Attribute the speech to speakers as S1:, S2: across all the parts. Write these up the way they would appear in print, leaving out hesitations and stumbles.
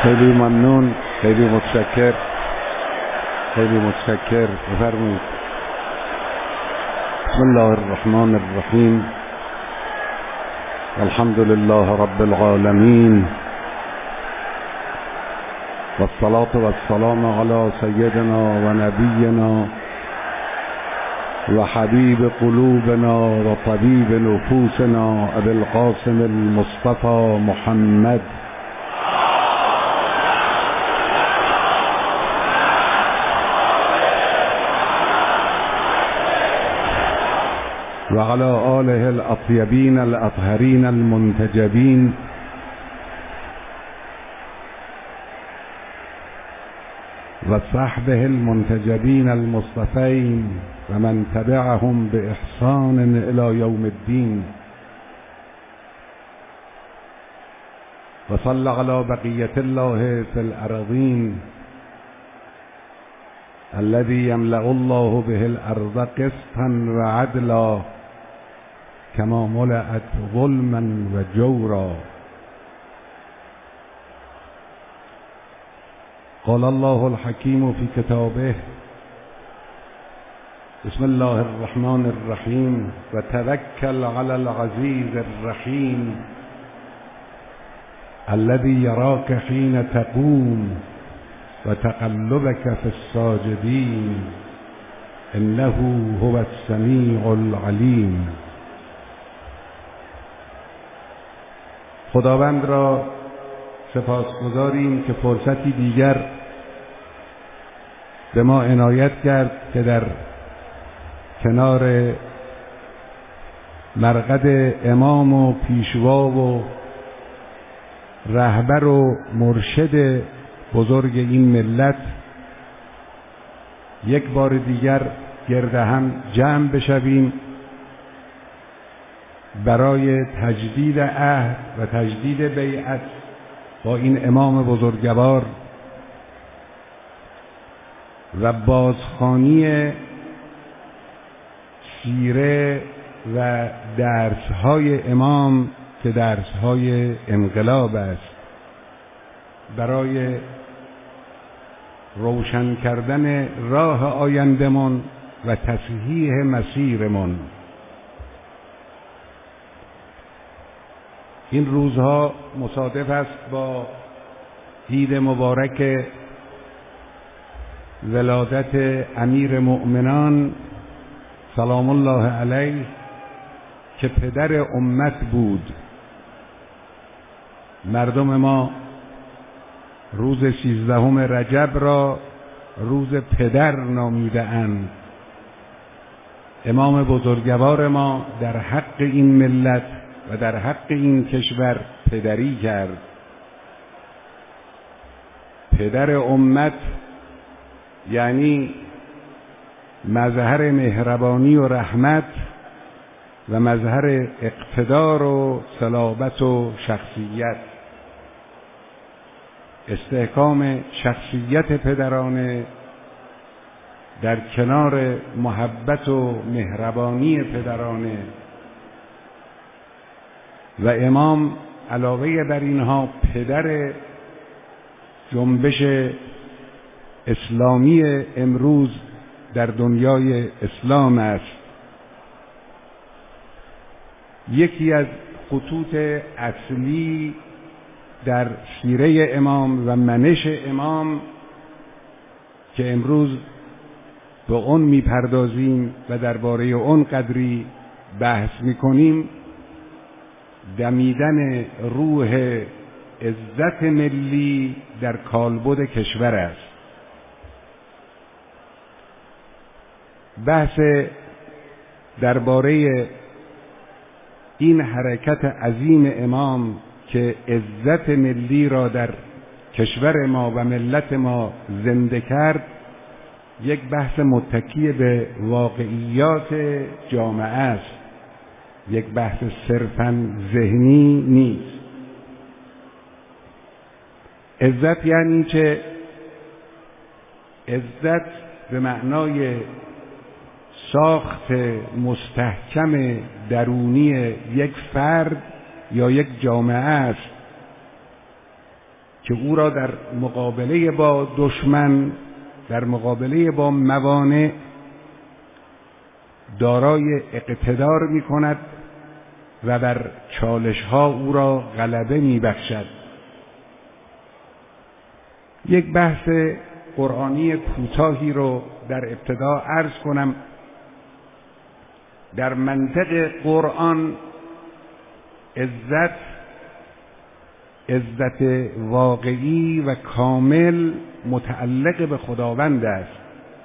S1: خیلی ممنون، خیلی متشکر، خیلی متشکر. بفرمایید. بسم الله الرحمن الرحیم. الحمد لله رب العالمین والصلاة والسلام علی سیدنا و نبینا و حبیب قلوبنا و طبیب نفوسنا ابی القاسم المصطفى محمد و علی آله الاطیبین الاطهرین المنتجبین و صحبه المنتجبین المصطفین و من تبعهم بإحسان الی یوم الدین و صلی علی بقیة الله فی الارضین الذي يملأ الله به الارض قسطا و عدلا كما ملأت ظلما و جورا. قال الله الحكيم في كتابه بسم الله الرحمن الرحيم وتوكل على العزيز الرحيم الذي يراك حين تقوم وتقلبك في الساجدين إنه هو السميع العليم. خداوند را سپاسگزاریم که فرصتی دیگر به ما عنایت کرد که در کنار مرقد امام و پیشوا و رهبر و مرشد بزرگ این ملت یک بار دیگر گرد هم جمع بشویم برای تجدید عهد و تجدید بیعت با این امام بزرگوار و بازخوانی سیره و درس‌های امام که درس‌های انقلاب است، برای روشن کردن راه آیندمون و تصحیح مسیرمون. این روزها مصادف است با عید مبارک ولادت امیر مؤمنان سلام الله علیه که پدر امت بود. مردم ما روز 16 رجب را روز پدر نامیده اند. امام بزرگوار ما در حق این ملت و در حق این کشور پدری کرد. پدر امت یعنی مظهر مهربانی و رحمت و مظهر اقتدار و صلابت و شخصیت. استحکام شخصیت پدرانه در کنار محبت و مهربانی پدرانه و امام علاوه بر اینها پدر جنبش اسلامی امروز در دنیای اسلام است. یکی از خطوط اصلی در سیره امام و منش امام که امروز به اون میپردازیم و درباره اون قدری بحث میکنیم، دمیدن روح عزت ملی در کالبد کشور است. بحث درباره این حرکت عظیم امام که عزت ملی را در کشور ما و ملت ما زنده کرد، یک بحث متکی به واقعیات جامعه است، یک بحث صرفاً ذهنی نیست. عزت یعنی چه؟ عزت به معنای ساخت مستحکم درونی یک فرد یا یک جامعه است که او را در مقابله با دشمن، در مقابله با موانع دارای اقتدار می کند و بر چالش ها او را غلبه می بخشد. یک بحث قرآنی کوتاهی رو در ابتدا عرض کنم. در منطق قرآن عزت واقعی و کامل متعلق به خداوند است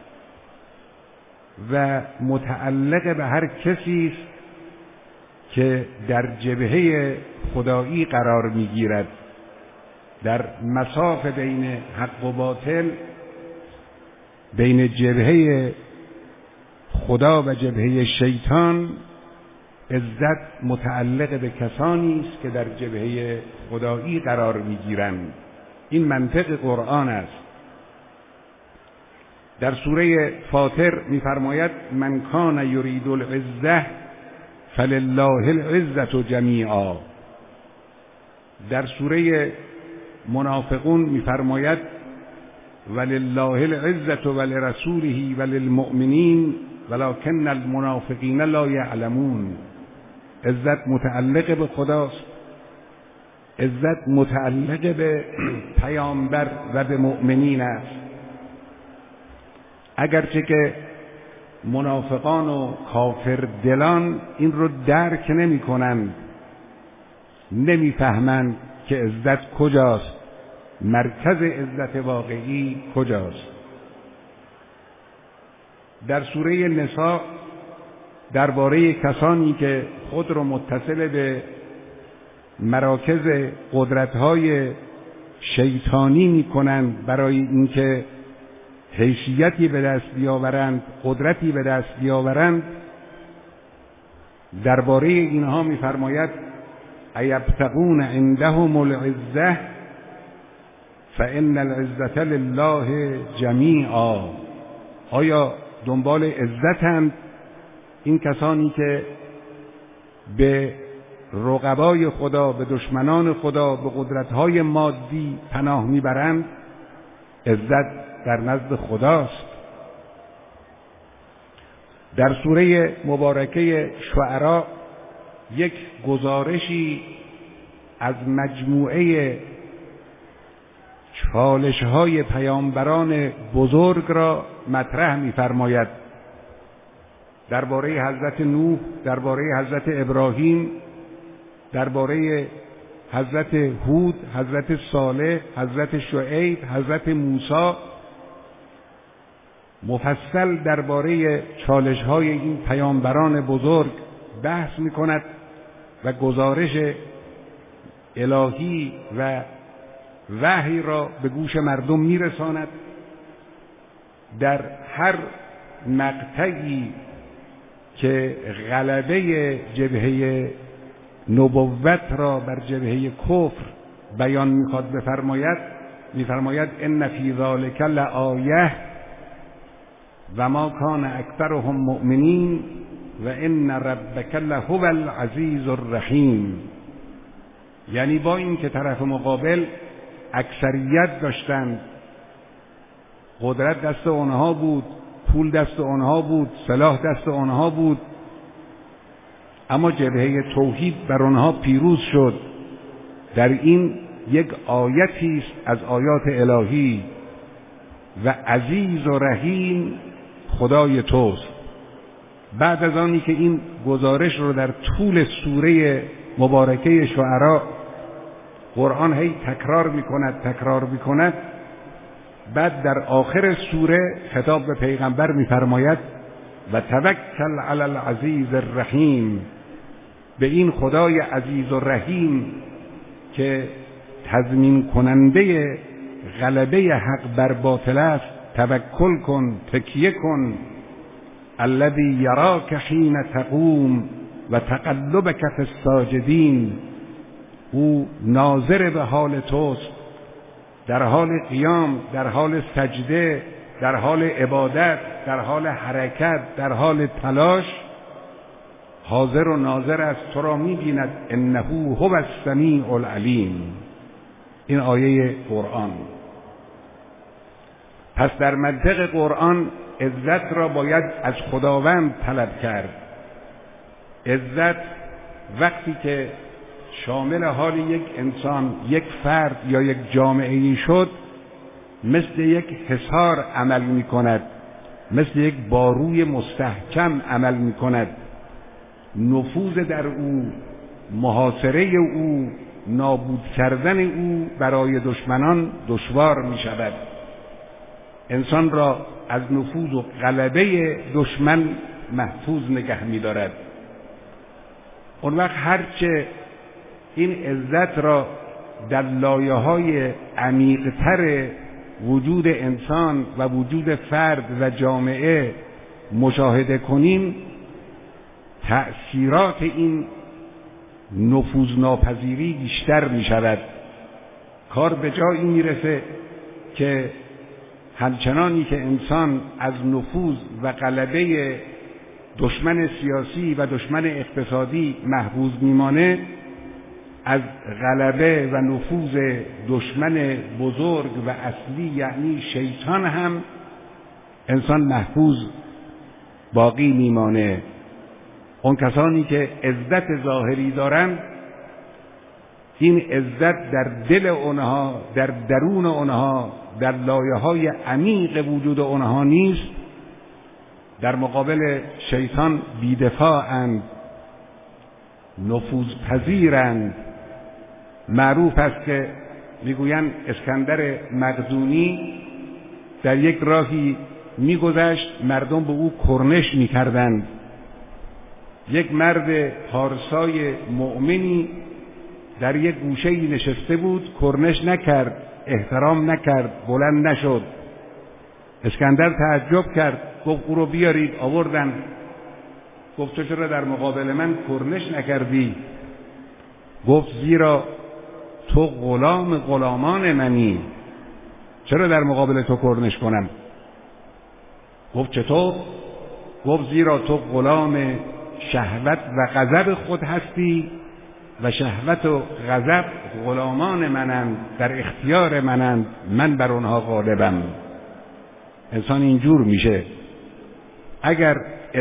S1: و متعلق به هر کسی است که در جبهه خدایی قرار می‌گیرد. در مساف بین حق و باطل، بین جبهه خدا و جبهه شیطان، عزت متعلق به کسانی است که در جبهه خدایی قرار می‌گیرند. این منطق قرآن است. در سوره فاطر می‌فرماید من کان یرید العزة فلله العزة جمیعا. در سوره منافقون می‌فرماید ولله العزة ولرسوله وللمؤمنین ولکن المنافقین لا یعلمون. عزت متعلق به خداست، عزت متعلق به پیامبر و به مؤمنین است. اگرچه که منافقان و کافر دلان این رو درک نمی کنند، نمی فهمند که عزت کجاست، مرکز عزت واقعی کجاست. در سوره نساء درباره کسانی که خود را متصل به مراکز قدرت‌های شیطانی می‌کنند برای اینکه حیثیتی به دست بیاورند، قدرتی به دست بیاورند، درباره اینها می‌فرماید ایبتغون عندهم العزة فإن العزة لله جمیعا. آیا دنبال عزتند این کسانی که به رقبای خدا، به دشمنان خدا، به قدرت‌های مادی پناه میبرند؟ عزت در نزد خداست. در سوره مبارکه شعراء یک گزارشی از مجموعه چالش‌های پیامبران بزرگ را مطرح می‌فرماید. درباره حضرت نوح، درباره حضرت ابراهیم، درباره حضرت هود، حضرت صالح، حضرت شعیب، حضرت موسی، مفصل درباره چالش‌های این پیامبران بزرگ بحث می‌کند و گزارش الهی و وحی را به گوش مردم میرساند. در هر مقطعی که غلبه جبهه نبوت را بر جبهه کفر بیان میخواد بفرماید، میفرماید ان فی ذلک لآیه و ما کان اکثرهم مؤمنین و ان ربک لهو العزیز الرحیم. یعنی با این که طرف مقابل اکثریت داشتند، قدرت دست آنها بود، پول دست آنها بود، سلاح دست آنها بود، اما جبهه توحید بر آنها پیروز شد. در این یک آیتی است از آیات الهی و عزیز و رحیم خدای توست. بعد از آنی که این گزارش رو در طول سوره مبارکه شعراء قرآن هی تکرار میکند، بعد در آخر سوره خطاب به پیغمبر میفرماید و توکل علی العزیز الرحیم، به این خدای عزیز و رحیم که تضمین کننده غلبه حق بر باطل است توکل کن، تکیه کن. الذی یراک حین تقوم و تقلبک فی الساجدین. او ناظر به حال توست در حال قیام، در حال سجده، در حال عبادت، در حال حرکت، در حال تلاش، حاضر و ناظر است، تو را می‌بیند. انه هو السمیع العلیم. این آیه قرآن. پس در منطق قرآن عزت را باید از خداوند طلب کرد. عزت وقتی که شامل حال یک انسان، یک فرد یا یک جامعه‌ای شد، مثل یک حصار عمل می کند، مثل یک باروی مستحکم عمل می کند. نفوذ در او، محاصره او، نابود کردن او برای دشمنان دشوار می شود. انسان را از نفوذ و غلبه دشمن محفوظ نگه می دارد. اون وقت هرچه این عزت را در لایه‌های عمیق‌تر وجود انسان و وجود فرد و جامعه مشاهده کنیم، تأثیرات این نفوذناپذیری بیشتر می شود. کار به جایی می رسه که همچنانی که انسان از نفوذ و غلبه دشمن سیاسی و دشمن اقتصادی محفوظ میمانه، از غلبه و نفوذ دشمن بزرگ و اصلی یعنی شیطان هم انسان محفوظ باقی میمانه. اون کسانی که عزت ظاهری دارند، این عزت در دل اونها، در درون اونها، در لایه‌های عمیق وجود اونها نیست. در مقابل شیطان بی‌دفاعند، نفوذپذیرند. معروف است که میگویند اسکندر مقدونی در یک راهی میگذشت، مردم به او کرنش میکردند. یک مرد پارسای مؤمنی در یک گوشه‌ای نشسته بود، کرنش نکرد، احترام نکرد، بلند نشد. اسکندر تعجب کرد، گفت او رو بیارید. آوردن. گفت تو چرا در مقابل من کرنش نکردی؟ گفت زیرا تو غلام غلامان منی، چرا در مقابل تو کرنش کنم؟ گفت چطور؟ گفت زیرا تو غلام شهوت و غضب خود هستی و شهوت و غضب غلامان منند، در اختیار منند، من بر آنها غالبم. انسان اینجور میشه. اگر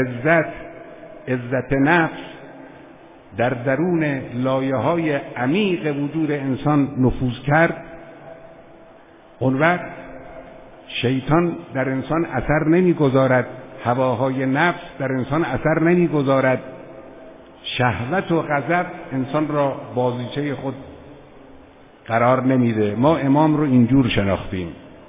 S1: عزت نفس در درون لایه‌های عمیق وجود انسان نفوذ کرد، اون وقت شیطان در انسان اثر نمیگذارد، هواهای نفس در انسان اثر نمیگذارد، شهوت و غضب انسان را بازیچه خود قرار نمیده. ما امام رو اینجور شناختیم.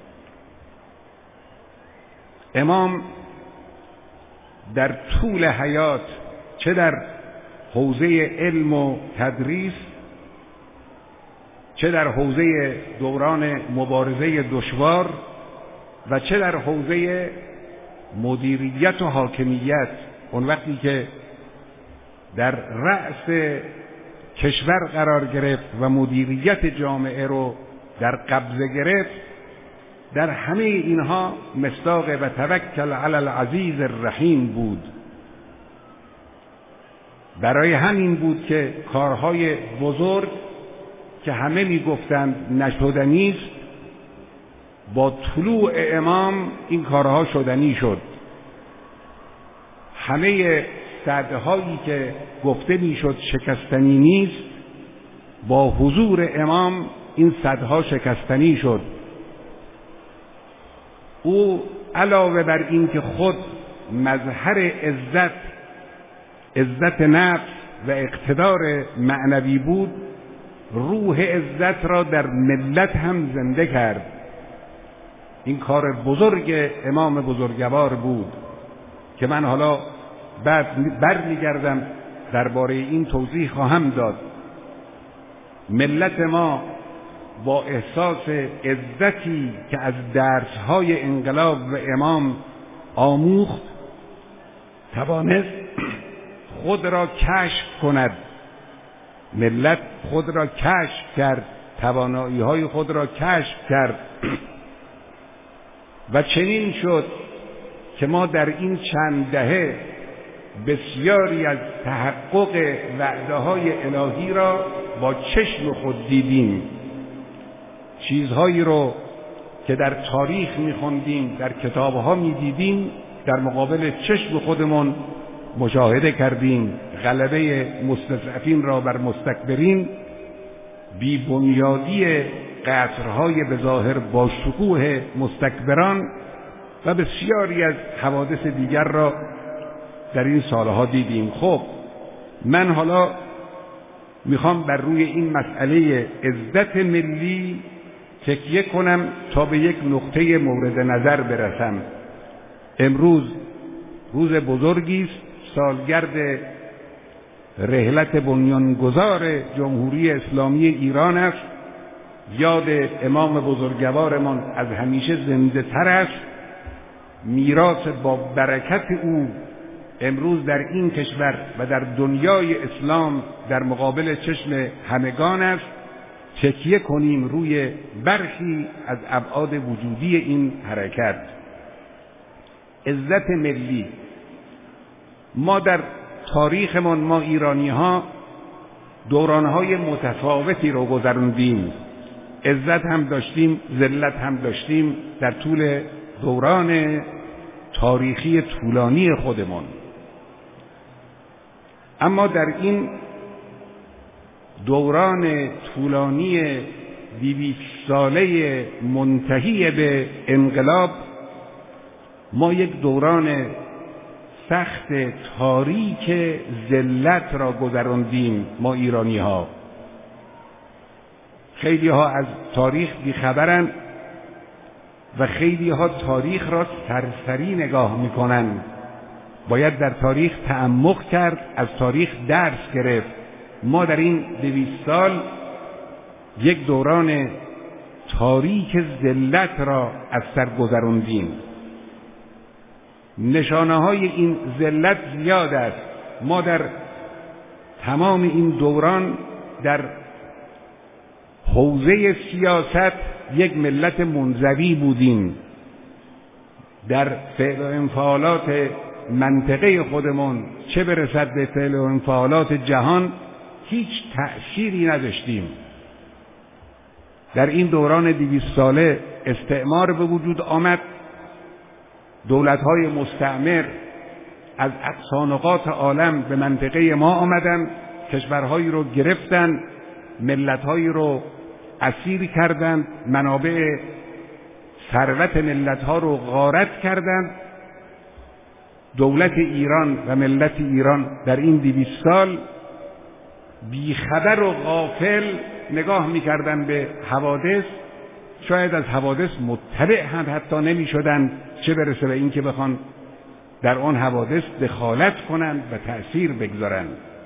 S1: امام در طول حیات، چه در حوزه علم و تدریس، چه در حوزه دوران مبارزه دشوار و چه در حوزه مدیریت و حاکمیت، اون وقتی که در رأس کشور قرار گرفت و مدیریت جامعه رو در قبضه گرفت، در همه اینها مصداق و توکل علی العزیز الرحیم بود. برای همین بود که کارهای بزرگ که همه میگفتند نشدنی است، با طلوع امام این کارها شدنی شد. همه سدهایی که گفته میشد شکستنی نیست، با حضور امام این سدها شکستنی شد. او علاوه بر این که خود مظهر عزت نفس و اقتدار معنوی بود، روح عزت را در ملت هم زنده کرد. این کار بزرگ امام بزرگوار بود که من حالا بعد برمیگردم درباره این توضیح خواهم داد. ملت ما با احساس عزتی که از درسهای انقلاب و امام آموخت، توانست خود را کشف کند. ملت خود را کشف کرد، توانایی‌های خود را کشف کرد و چنین شد که ما در این چند دهه بسیاری از تحقق وعده‌های الهی را با چشم خود دیدیم. چیزهایی رو که در تاریخ می‌خوندیم، در کتاب‌ها می‌دیدیم، در مقابل چشم خودمون مشاهده کردیم. غلبه مستضعفین را بر مستکبرین، بی‌بنیادی قصرهای به ظاهر با شکوه مستکبران و بسیاری از حوادث دیگر را در این سالها دیدیم. خب من حالا میخوام بر روی این مسئله عزت ملی تکیه کنم تا به یک نقطه مورد نظر برسم. امروز روز بزرگی است، سالگرد رحلت بنیانگذار جمهوری اسلامی ایران است. یاد امام بزرگوارمان از همیشه زنده تر است. میراث با برکت او امروز در این کشور و در دنیای اسلام در مقابل چشم همگان است. تکیه کنیم روی برخی از ابعاد وجودی این حرکت. عزت ملی. ما در تاریخمان، ما ایرانی ها، دورانهای متفاوتی رو گذروندیم. عزت هم داشتیم، ذلت هم داشتیم در طول دوران تاریخی طولانی خودمان. اما در این دوران طولانی 200 ساله منتهی به انقلاب ما یک دوران سخت تاریک ذلت را گذراندیم. ما ایرانی ها، خیلی ها از تاریخ بیخبرند و خیلی ها تاریخ را سرسری نگاه میکنند. باید در تاریخ تعمق کرد، از تاریخ درس گرفت. ما در این 200 سال یک دوران تاریک ذلت را از سر گذراندیم. نشانه های این ذلت زیاد است. ما در تمام این دوران در حوزه سیاست یک ملت منزوی بودیم. در فعل و انفعالات منطقه خودمون، چه برسد به فعل و انفعالات جهان، هیچ تأثیری نداشتیم. در این دوران 200 ساله استعمار به وجود آمد. دولت‌های مستعمر از اقصا نقاط عالم به منطقه ما آمدند، کشورهایی رو گرفتند، ملت‌هایی رو اسیر کردند، منابع ثروت ملت‌ها رو غارت کردند. دولت ایران و ملت ایران در این 200 سال بیخبر و غافل نگاه می‌کردند به حوادث. شاید از حوادث مطلع هم حتی نمی‌شدند، چه برسه به این که بخوان در آن حوادث دخالت کنند و تأثیر بگذارند.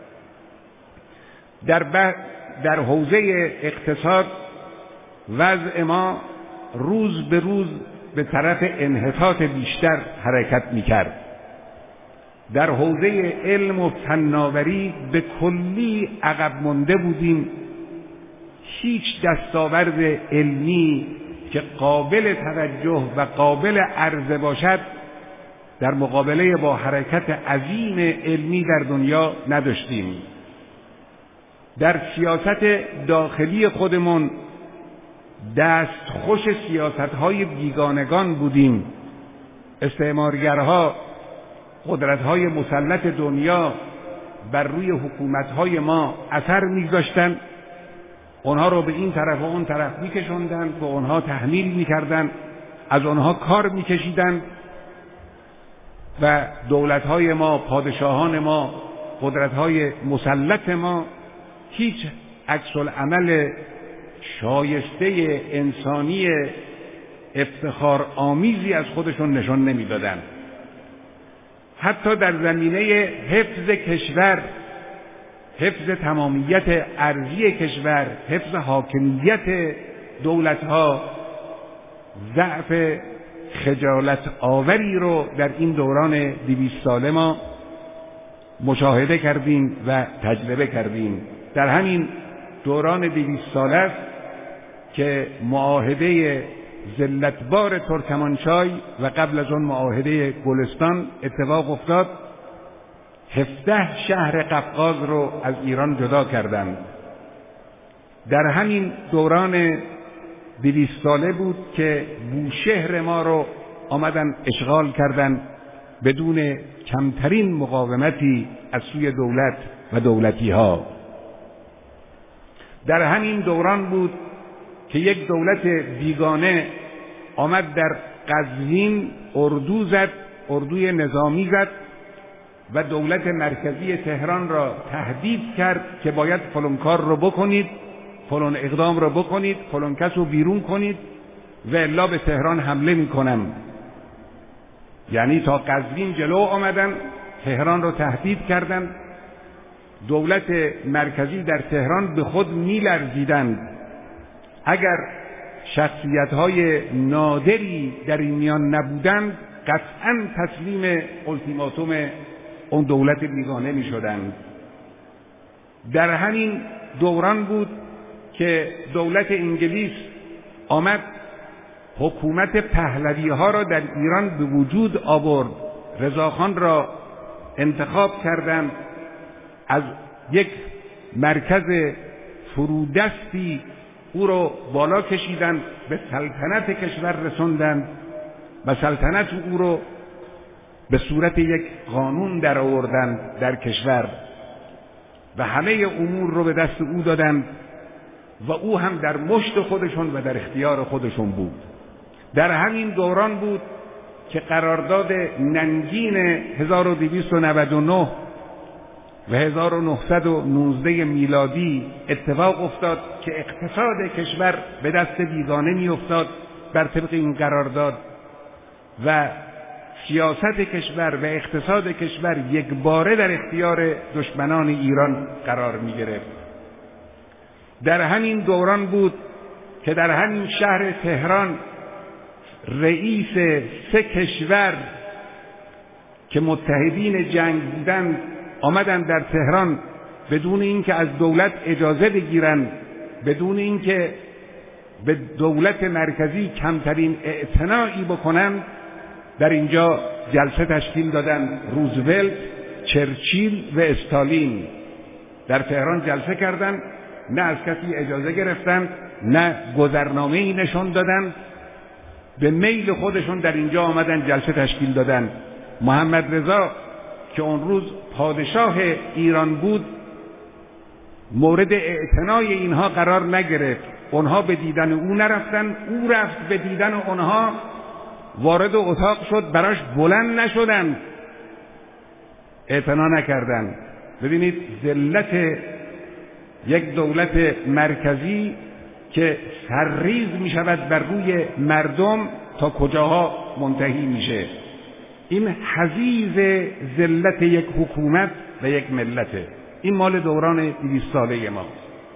S1: در حوزه اقتصاد وضع ما روز به روز به طرف انحطاط بیشتر حرکت می‌کرد. در حوزه علم و فناوری به کلی عقب مانده بودیم. هیچ دستاورد علمی که قابل توجه و قابل عرضه باشد در مقابله با حرکت عظیم علمی در دنیا نداشتیم. در سیاست داخلی خودمون دستخوش سیاست‌های بیگانگان بودیم. استعمارگرها، قدرت‌های مسلط دنیا بر روی حکومت‌های ما اثر می‌گذاشتند. اونها رو به این طرف و اون طرف می‌کشوندند، به اونها تحمیل می‌کردند، از اونها کار می‌کشیدند و دولت‌های ما، پادشاهان ما، قدرت‌های مسلط ما هیچ عکس‌العمل شایسته انسانی افتخار آمیزی از خودشون نشان نمی‌دادند. حتی در زمینه حفظ کشور، حفظ تمامیت ارضی کشور، حفظ حاکمیت دولت‌ها، ضعف خجالت آوری رو در این دوران 200 ساله ما مشاهده کردیم و تجربه کردیم. در همین دوران 200 ساله است که معاهده ذلتبار ترکمانچای و قبل از آن معاهده گلستان اتفاق افتاد. 17 شهر قفقاز رو از ایران جدا کردند. در همین دوران 200 ساله بود که بوشهر ما رو آمدن اشغال کردن بدون کمترین مقاومتی از سوی دولت و دولتی ها. در همین دوران بود که یک دولت بیگانه آمد در قزوین اردو زد، اردوی نظامی زد و دولت مرکزی تهران را تهدید کرد که باید فلان کار رو بکنید، فلان اقدام رو بکنید، فلان کس رو بیرون کنید و الا به تهران حمله میکنم. یعنی تا قزوین جلو آمدن، تهران رو تهدید کردند. دولت مرکزی در تهران به خود میلرزیدند اگر شخصیت‌های نادری در این میان نبودند قطعاً تسلیم التیماتوم اون دولت بیگانه می‌شدند. در همین دوران بود که دولت انگلیس آمد حکومت پهلوی‌ها را در ایران به وجود آورد. رضاخان را انتخاب کردند، از یک مرکز فرودستی او را بالا کشیدند، به سلطنت کشور رسوندند و سلطنت او را به صورت یک قانون در آوردند در کشور و همه امور رو به دست او دادند و او هم در مشت خودشون و در اختیار خودشون بود. در همین دوران بود که قرارداد ننگین 1299 و 1919 میلادی اتفاق افتاد که اقتصاد کشور به دست بیگانه می افتاد بر طبق این قرارداد و سیاست کشور و اقتصاد کشور یک باره در اختیار دشمنان ایران قرار می گرفت. در همین دوران بود که در همین شهر تهران رئیس 3 کشور که متحدین جنگ بودند آمدن در تهران بدون اینکه از دولت اجازه بگیرن، بدون اینکه به دولت مرکزی کمترین اعتنایی بکنن، در اینجا جلسه تشکیل دادن. روزولت، چرچیل و استالین در تهران جلسه کردند، نه از کسی اجازه گرفتند، نه گذرنامه‌ای نشون دادند، به میل خودشون در اینجا آمدن جلسه تشکیل دادن. محمد رضا که اون روز پادشاه ایران بود مورد اعتنای اینها قرار نگرفت. اونها به دیدن او نرفتن، او رفت به دیدن اونها، وارد اتاق شد، براش بلند نشدن، اعتنا نکردن. ببینید ذلت یک دولت مرکزی که سرریز می شود بر روی مردم تا کجاها منتهی میشه. این حضیض ذلت یک حکومت و یک ملته. این مال دوران 200 ساله ما.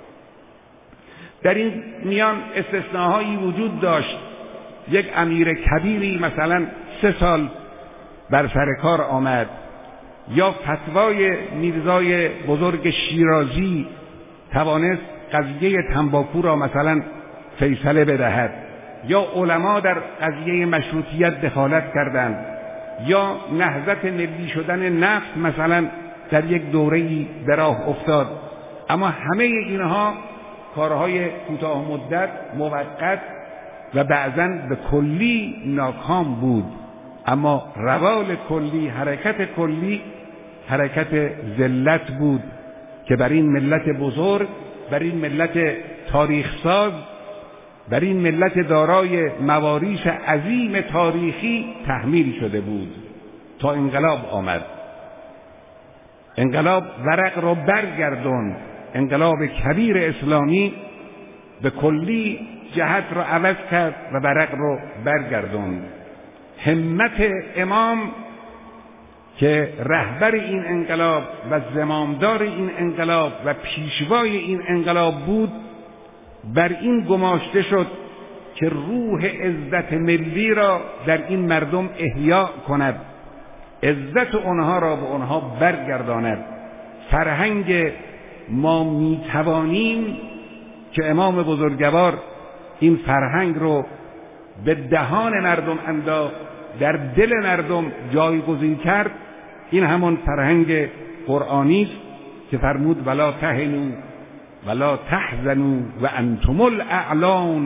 S1: در این میان استثناهایی وجود داشت. یک امیر کبیری مثلا 3 سال بر سر کار آمد، یا فتوای میرزای بزرگ شیرازی توانست قضیه تنباکو را مثلا فیصله بدهد، یا علما در قضیه مشروطیت دخالت کردند، یا نهضت ملی شدن نفت مثلا در یک دوره‌ای به راه افتاد. اما همه اینها کارهای کوتاه مدت، موقت و بعضاً به کلی ناکام بود. اما روال کلی، حرکت کلی، حرکت ذلت بود که بر این ملت بزرگ، بر این ملت تاریخ ساز، بر این ملت دارای مواریث عظیم تاریخی تحمیل شده بود تا انقلاب آمد. انقلاب ورق را برگرداند. انقلاب کبیر اسلامی به کلی جهت را عوض کرد و ورق را برگرداند. همت امام که رهبر این انقلاب و زمامدار این انقلاب و پیشوای این انقلاب بود، بر این گماشته شد که روح عزت ملی را در این مردم احیا کند، عزت آنها را به آنها برگرداند. فرهنگ ما میتوانیم که امام بزرگوار این فرهنگ رو به دهان مردم انداخت، در دل مردم جایگزین کرد. این همون فرهنگ قرآنی است که فرمود ولا تهنوا ولا تحزنوا و انتم الاعلون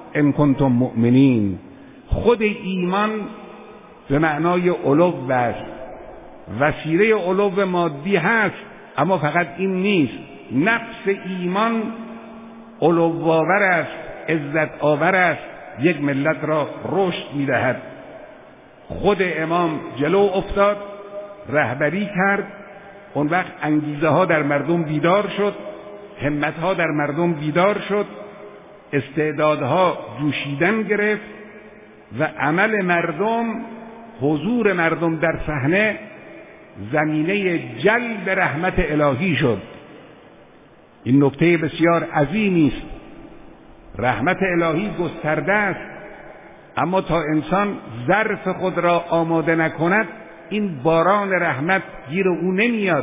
S1: ان کنتم مؤمنین. خود ایمان به معنای علو است، وسیله علو مادی هست، اما فقط این نیست. نفس ایمان علوآور است، عزت آور است، یک ملت را رشد می‌دهد. خود امام جلو افتاد، رهبری کرد، اون وقت انگیزه ها در مردم بیدار شد، همت ها در مردم بیدار شد، استعدادها جوشیدن گرفت و عمل مردم، حضور مردم در صحنه زمینه جلب رحمت الهی شد. این نکته بسیار عظیمی است. رحمت الهی گسترده است، اما تا انسان ظرف خود را آماده نکند این باران رحمت گیر او نمیاد.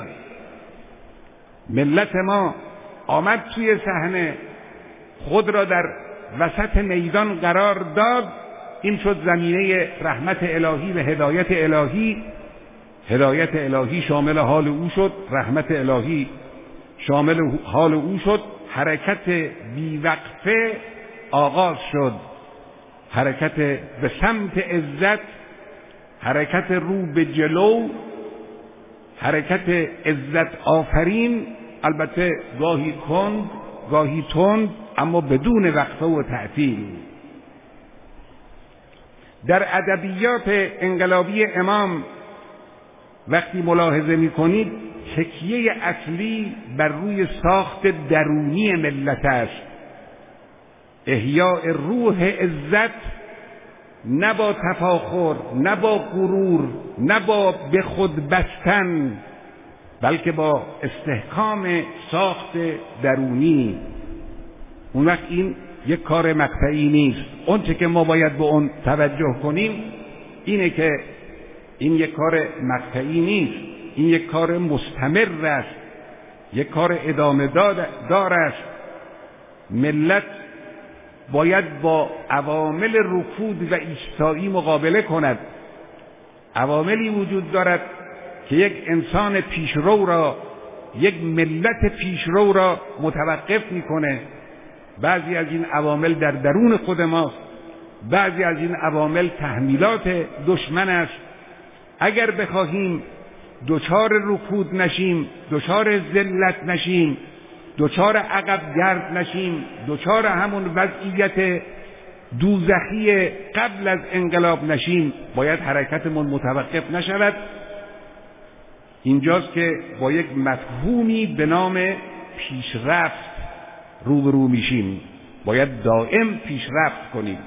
S1: ملت ما آمد توی صحنه، خود را در وسط میدان قرار داد، این شد زمینه رحمت الهی و هدایت الهی. هدایت الهی شامل حال او شد، رحمت الهی شامل حال او شد، حرکت بیوقفه آغاز شد، حرکت به سمت عزت، حرکت رو به جلو، حرکت عزت آفرین، البته گاهی کند گاهی تند، اما بدون وقفه و تعطیل. در ادبیات انقلابی امام وقتی ملاحظه می‌کنید تکیه اصلی بر روی ساخت درونی ملت است. احیاء روح عزت، نه با تفاخر، نه با غرور، نه با به خود بستن، بلکه با استحکام ساخت درونی. اون وقت این یک کار مقطعی نیست. اون چه که ما باید به اون توجه کنیم اینه که این یک کار مقطعی نیست، این یک کار مستمر است، یک کار ادامه دار است. ملت باید با عوامل رکود و ایستایی مقابله کند. عواملی وجود دارد که یک انسان پیشرو را، یک ملت پیشرو را متوقف میکنه. بعضی از این عوامل در درون خود ماست، بعضی از این عوامل تحمیلات دشمن است. اگر بخواهیم دچار رکود نشیم، دچار ذلت نشیم، دچار عقب گرد نشیم، دچار همون وضعیت دوزخی قبل از انقلاب نشیم، باید حرکتمون متوقف نشود. اینجاست که با یک مفهومی به نام پیشرفت روبرو میشیم. باید دائم پیشرفت کنیم.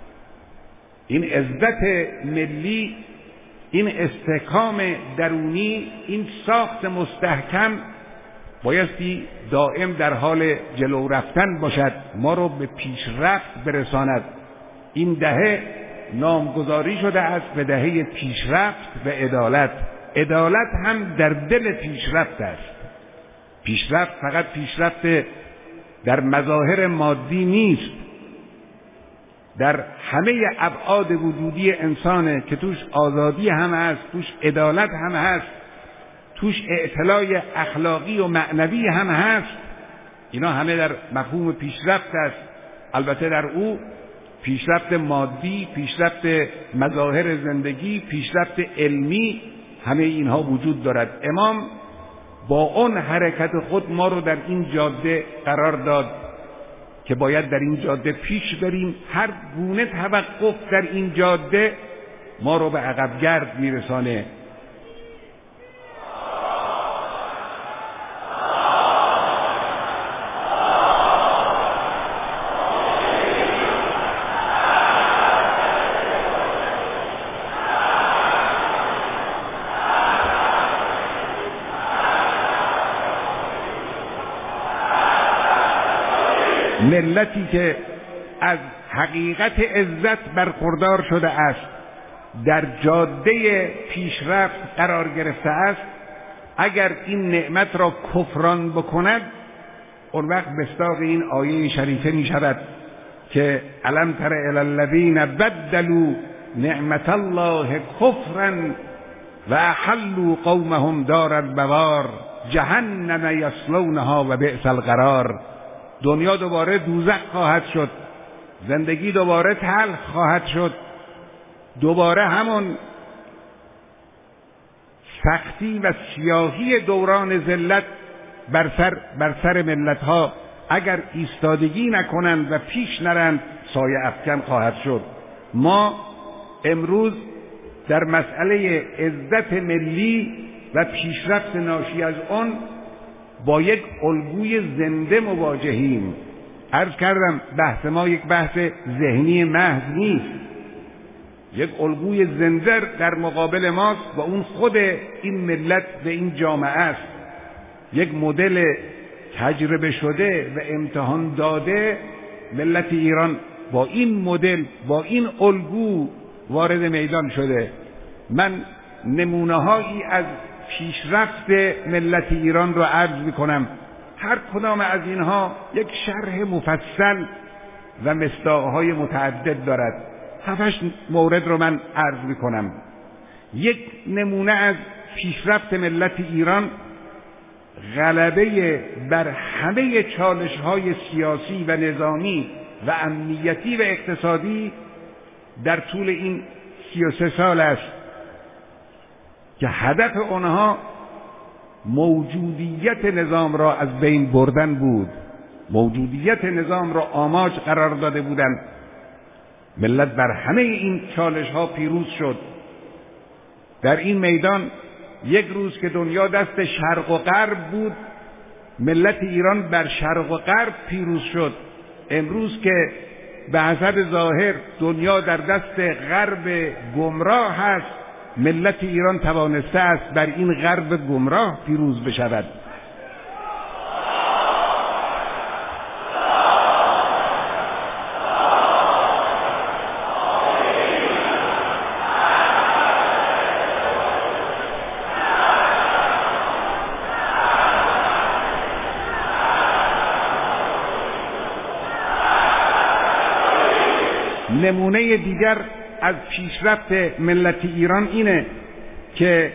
S1: این عزت ملی، این استحکام درونی، این ساخت مستحکم بایستی دائم در حال جلو رفتن باشد، ما رو به پیشرفت برساند. این دهه نامگذاری شده است به دهه پیشرفت و عدالت. عدالت هم در دل پیشرفت است. پیشرفت فقط پیشرفت در مظاهر مادی نیست، در همه ابعاد وجودی انسانه که توش آزادی هم هست، توش عدالت هم هست، توش اعتلاء اخلاقی و معنوی هم هست. اینا همه در مفهوم پیشرفت است. البته در او پیشرفت مادی، پیشرفت مظاهر زندگی، پیشرفت علمی، همه اینها وجود دارد. امام با اون حرکت خود ما رو در این جاده قرار داد که باید در این جاده پیش بریم. هر گونه توقف در این جاده ما رو به عقب گرد میرسانه. ملتی که از حقیقت عزت برخوردار شده است، در جاده پیشرفت قرار گرفته است، اگر این نعمت را کفران بکند، اون وقت مصداق این آیه شریفه می شود که الم تر الی الذین بدلوا نعمت الله کفرا و احلوا قومهم دار البوار جهنم یصلونها و بئس القرار. دنیا دوباره دوزخ خواهد شد زندگی دوباره تلخ خواهد شد، دوباره همون سختی و سیاهی دوران ذلت بر سر ملت‌ها اگر ایستادگی نکنند و پیش نرند سایه افکن خواهد شد. ما امروز در مسئله عزت ملی و پیشرفت ناشی از آن با یک الگوی زنده مواجهیم. عرض کردم بحث ما یک بحث ذهنی محض نیست، یک الگوی زنده در مقابل ماست و اون خود این ملت و این جامعه است. یک مدل تجربه شده و امتحان داده ملت ایران با این مدل، با این الگو وارد میدان شده. من نمونه‌هایی از پیشرفت ملت ایران رو عرض می‌کنم. هر کدام از اینها یک شرح مفصل و مصداق‌های متعدد دارد. 7 مورد رو من عرض می‌کنم. یک نمونه از پیشرفت ملت ایران غلبه بر همه چالش‌های سیاسی و نظامی و امنیتی و اقتصادی در طول این 33 سال است که هدف آنها موجودیت نظام را از بین بردن بود. موجودیت نظام را آماج قرار داده بودند. ملت بر همه این چالش‌ها پیروز شد. در این میدان یک روز که دنیا دست شرق و غرب بود، ملت ایران بر شرق و غرب پیروز شد. امروز که به حسب ظاهر دنیا در دست غرب گمراه هست، ملت ایران توانسته است بر این غرب گمراه پیروز بشود. نمونه دیگر از پیشرفت ملت ایران اینه که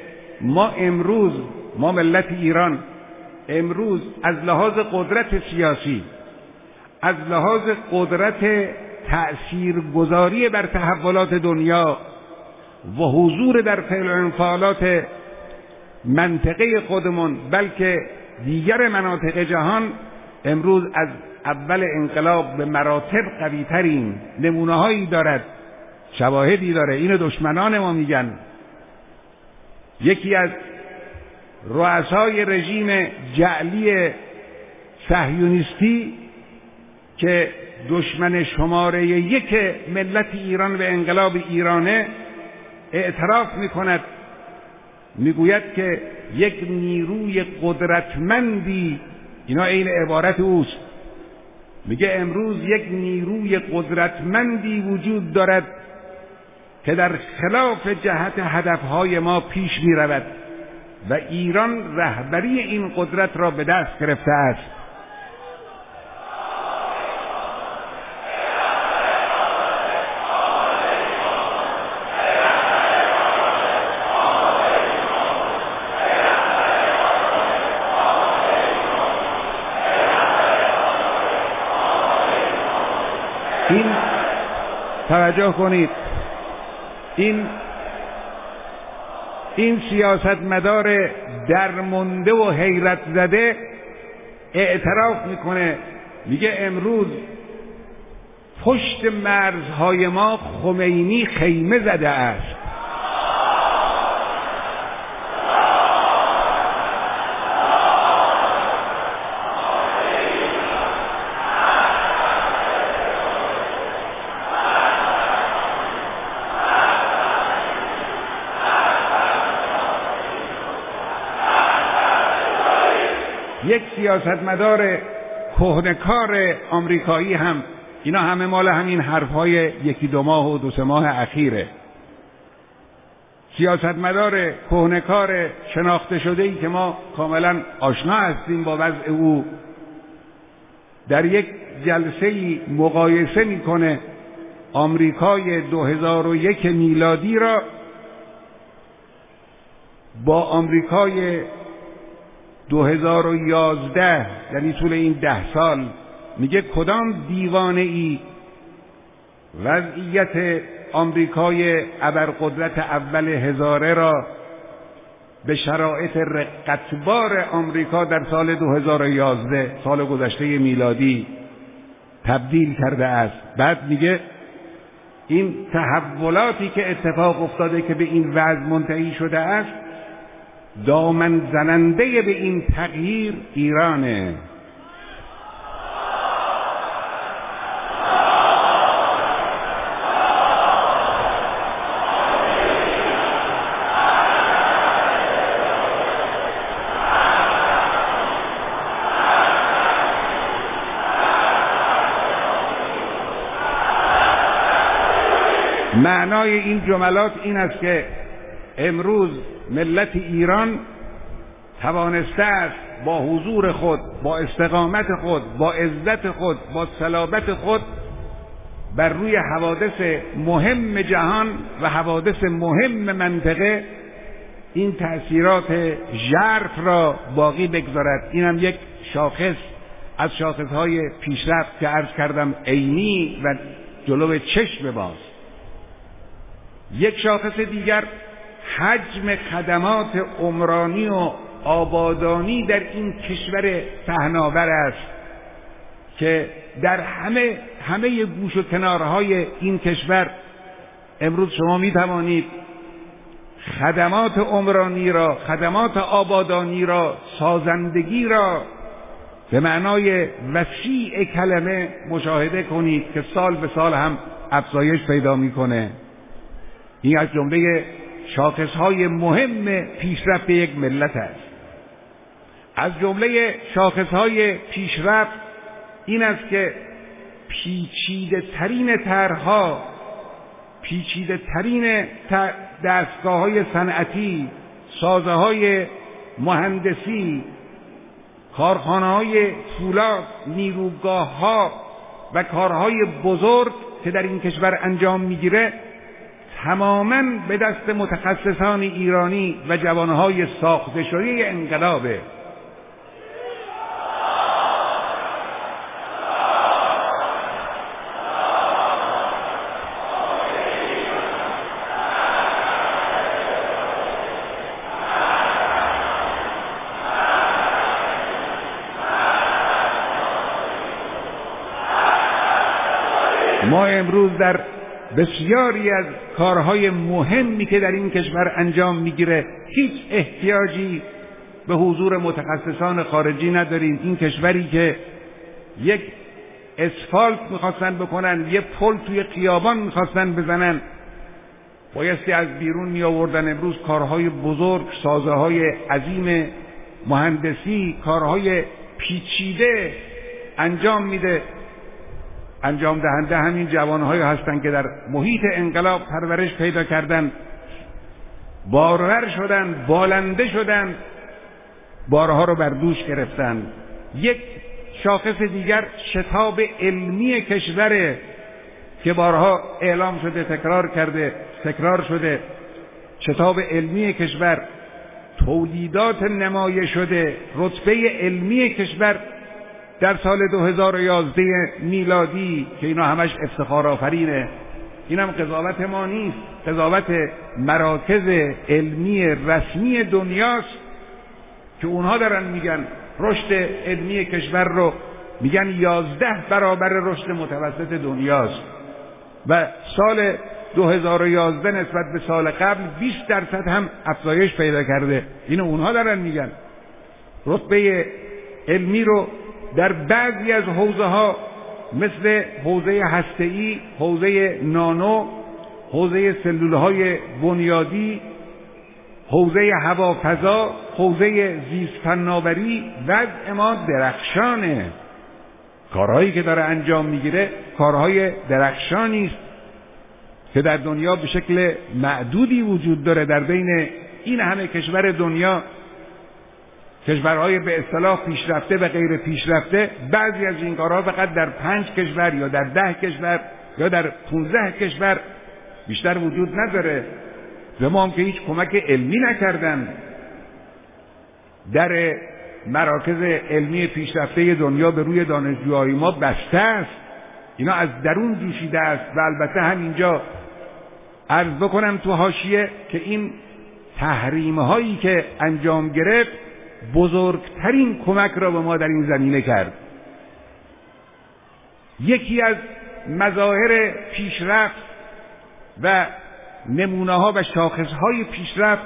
S1: ما ملت ایران امروز از لحاظ قدرت سیاسی، از لحاظ قدرت تأثیرگذاری بر تحولات دنیا و حضور در فعل و انفعالات منطقه خودمون بلکه دیگر مناطق جهان امروز از اول انقلاب به مراتب قوی ترین. نمونه هایی دارد، شواهدی داره. این دشمنان ما میگن. یکی از رؤسای رژیم جعلی صهیونیستی که دشمن شماره 1 ملت ایران و انقلاب ایرانه اعتراف میکند، میگوید که یک نیروی قدرتمندی، اینا این عبارت اوست، میگه امروز یک نیروی قدرتمندی وجود دارد که در خلاف جهت هدفهای ما پیش می رود و ایران رهبری این قدرت را به دست گرفته است. این توجه کنید، این سیاستمدار درمانده و حیرت زده اعتراف میکنه، میگه امروز پشت مرزهای ما خمینی خیمه زده است. یک سیاستمدار کهنه‌کار آمریکایی هم، اینا همه مال همین حرفهای 1-2 ماه و 2-3 ماه اخیره، سیاستمدار کهنه‌کار شناخته شده‌ای که ما کاملا آشنا هستیم با وضع او، در یک جلسه‌ای مقایسه میکنه آمریکای 2001 میلادی را با آمریکای 2011، یعنی طول این 10 سال. میگه کدام دیوانه ای وضعیت آمریکای ابرقدرت اول هزاره را به شرایط رقتبار آمریکا در سال 2011 سال گذشته میلادی تبدیل کرده است. بعد میگه این تحولاتی که اتفاق افتاده که به این وضع منتهی شده است، دامن زننده به این تغییر ایرانه. معنای این جملات این است که امروز ملت ایران توانسته است با حضور خود، با استقامت خود، با عزت خود، با صلابت خود بر روی حوادث مهم جهان و حوادث مهم منطقه این تأثیرات ژرف را باقی بگذارد. این هم یک شاخص از شاخصهای پیشرفت که عرض کردم عینی و جلو چشم باز. یک شاخص دیگر حجم خدمات عمرانی و آبادانی در این کشور پهناور است که در همه گوش و کنارهای این کشور امروز شما می توانید خدمات عمرانی را، خدمات آبادانی را، سازندگی را به معنای وسیع کلمه مشاهده کنید که سال به سال هم افزایش پیدا میکنه. این از جمله شاخصهای مهم پیشرفت یک ملت است. از جمله شاخصهای پیشرفت این است که پیچیده ترین طرحها، پیچیده ترین دستگاه‌های صنعتی، سازه‌های مهندسی، کارخانه‌های فولاد، نیروگاه‌ها و کارهای بزرگ که در این کشور انجام می‌گیره تماماً به دست متخصصان ایرانی و جوانهای ساخته شده انقلابه. ما امروز در بسیاری از کارهای مهمی که در این کشور انجام میگیره هیچ احتیاجی به حضور متخصصان خارجی نداریم. این کشوری که یک اسفالت میخواستن بکنن، یک پل توی خیابان میخواستن بزنن، بایستی از بیرون می آوردن. امروز کارهای بزرگ، سازه‌های عظیم مهندسی، کارهای پیچیده انجام میده. انجام دهنده همین جوانهایی هستند که در محیط انقلاب پرورش پیدا کردن، بارور شدن، بالنده شدن، بارها رو بر دوش گرفتن. یک شاخص دیگر شتاب علمی کشوره که بارها اعلام شده، تکرار شده. شتاب علمی کشور، تولیدات نمایش شده، رتبه علمی کشور در سال 2011 میلادی که اینا همش افتخار آفرینه، اینم قضاوت ما نیست، قضاوت مراکز علمی رسمی دنیاست که اونها دارن میگن رشد علمی کشور رو میگن 11 برابر رشد متوسط دنیاست و سال 2011 نسبت به سال قبل 20% هم افزایش پیدا کرده. اینو اونها دارن میگن. رتبه علمی رو در بعضی از حوزه ها مثل حوزه هسته‌ای، حوزه نانو، حوزه سلولهای بنیادی، حوزه هوافضا، حوزه زیست فناوری وضع ما درخشانه. کارهایی که داره انجام میگیره کارهای درخشانی است که در دنیا به شکل معدودی وجود داره. در بین این همه کشور دنیا، کشورهای به اصطلاح پیشرفته و غیر پیشرفته، بعضی از این کارها فقط در 5 کشور یا در 10 کشور یا در 15 کشور بیشتر وجود نداره. و ما هم که هیچ کمک علمی نکردن. در مراکز علمی پیشرفته دنیا به روی دانشجوهای ما بسته است. اینا از درون جوشیده است. و البته همینجا عرض بکنم تو حاشیه که این تحریم‌هایی که انجام گرفت بزرگترین کمک را به ما در این زمینه کرد. یکی از مظاهر پیشرفت و نمونه‌ها و شاخص‌های پیشرفت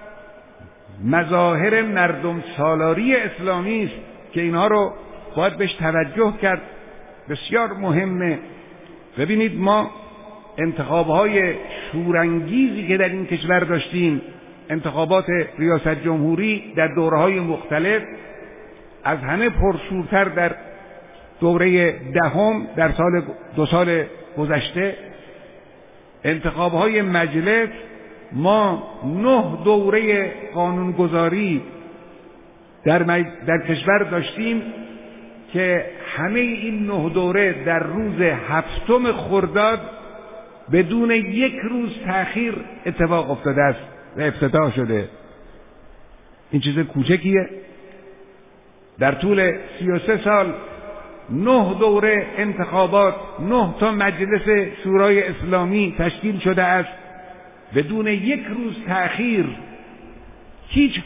S1: مظاهر مردم سالاری اسلامی است که اینها رو باید بهش توجه کرد. بسیار مهمه. ببینید ما انتخاب‌های شورانگیزی که در این کشور داشتیم، انتخابات ریاست جمهوری در دوره‌های مختلف، از همه پرشورتر در دوره دهم در دو سال گذشته، انتخاب‌های مجلس، ما 9 دوره قانونگذاری در کشور داشتیم که همه این 9 دوره در روز 7 خرداد بدون یک روز تأخیر اتفاق افتاده است و افتتاح شده. این چیز کوچکیه. در طول 33 سال 9 دوره انتخابات، 9 تا مجلس شورای اسلامی تشکیل شده است بدون یک روز تأخیر. هیچ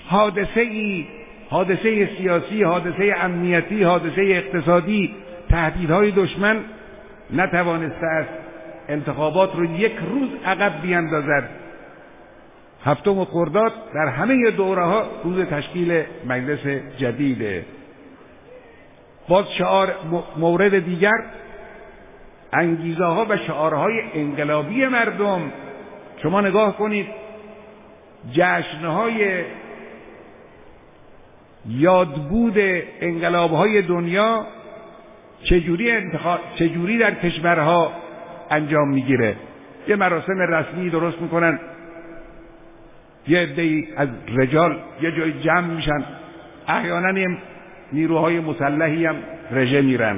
S1: حادثه سیاسی، حادثه امنیتی، حادثه اقتصادی، تهدیدهای دشمن نتوانسته است انتخابات رو یک روز عقب بیندازد. 7 خرداد در همه دوره‌ها روز تشکیل مجلس جدیده. باز مورد دیگر، انگیزه‌ها و شعارهای انقلابی مردم. شما نگاه کنید جشن‌های یادبود انقلاب‌های دنیا چجوری در کشورها انجام میگیره. یه مراسم رسمی درست میکنن، یه عده‌ای از رجال یه جای جمع میشن، احیانا نیروهای مسلحی هم رژه میرن.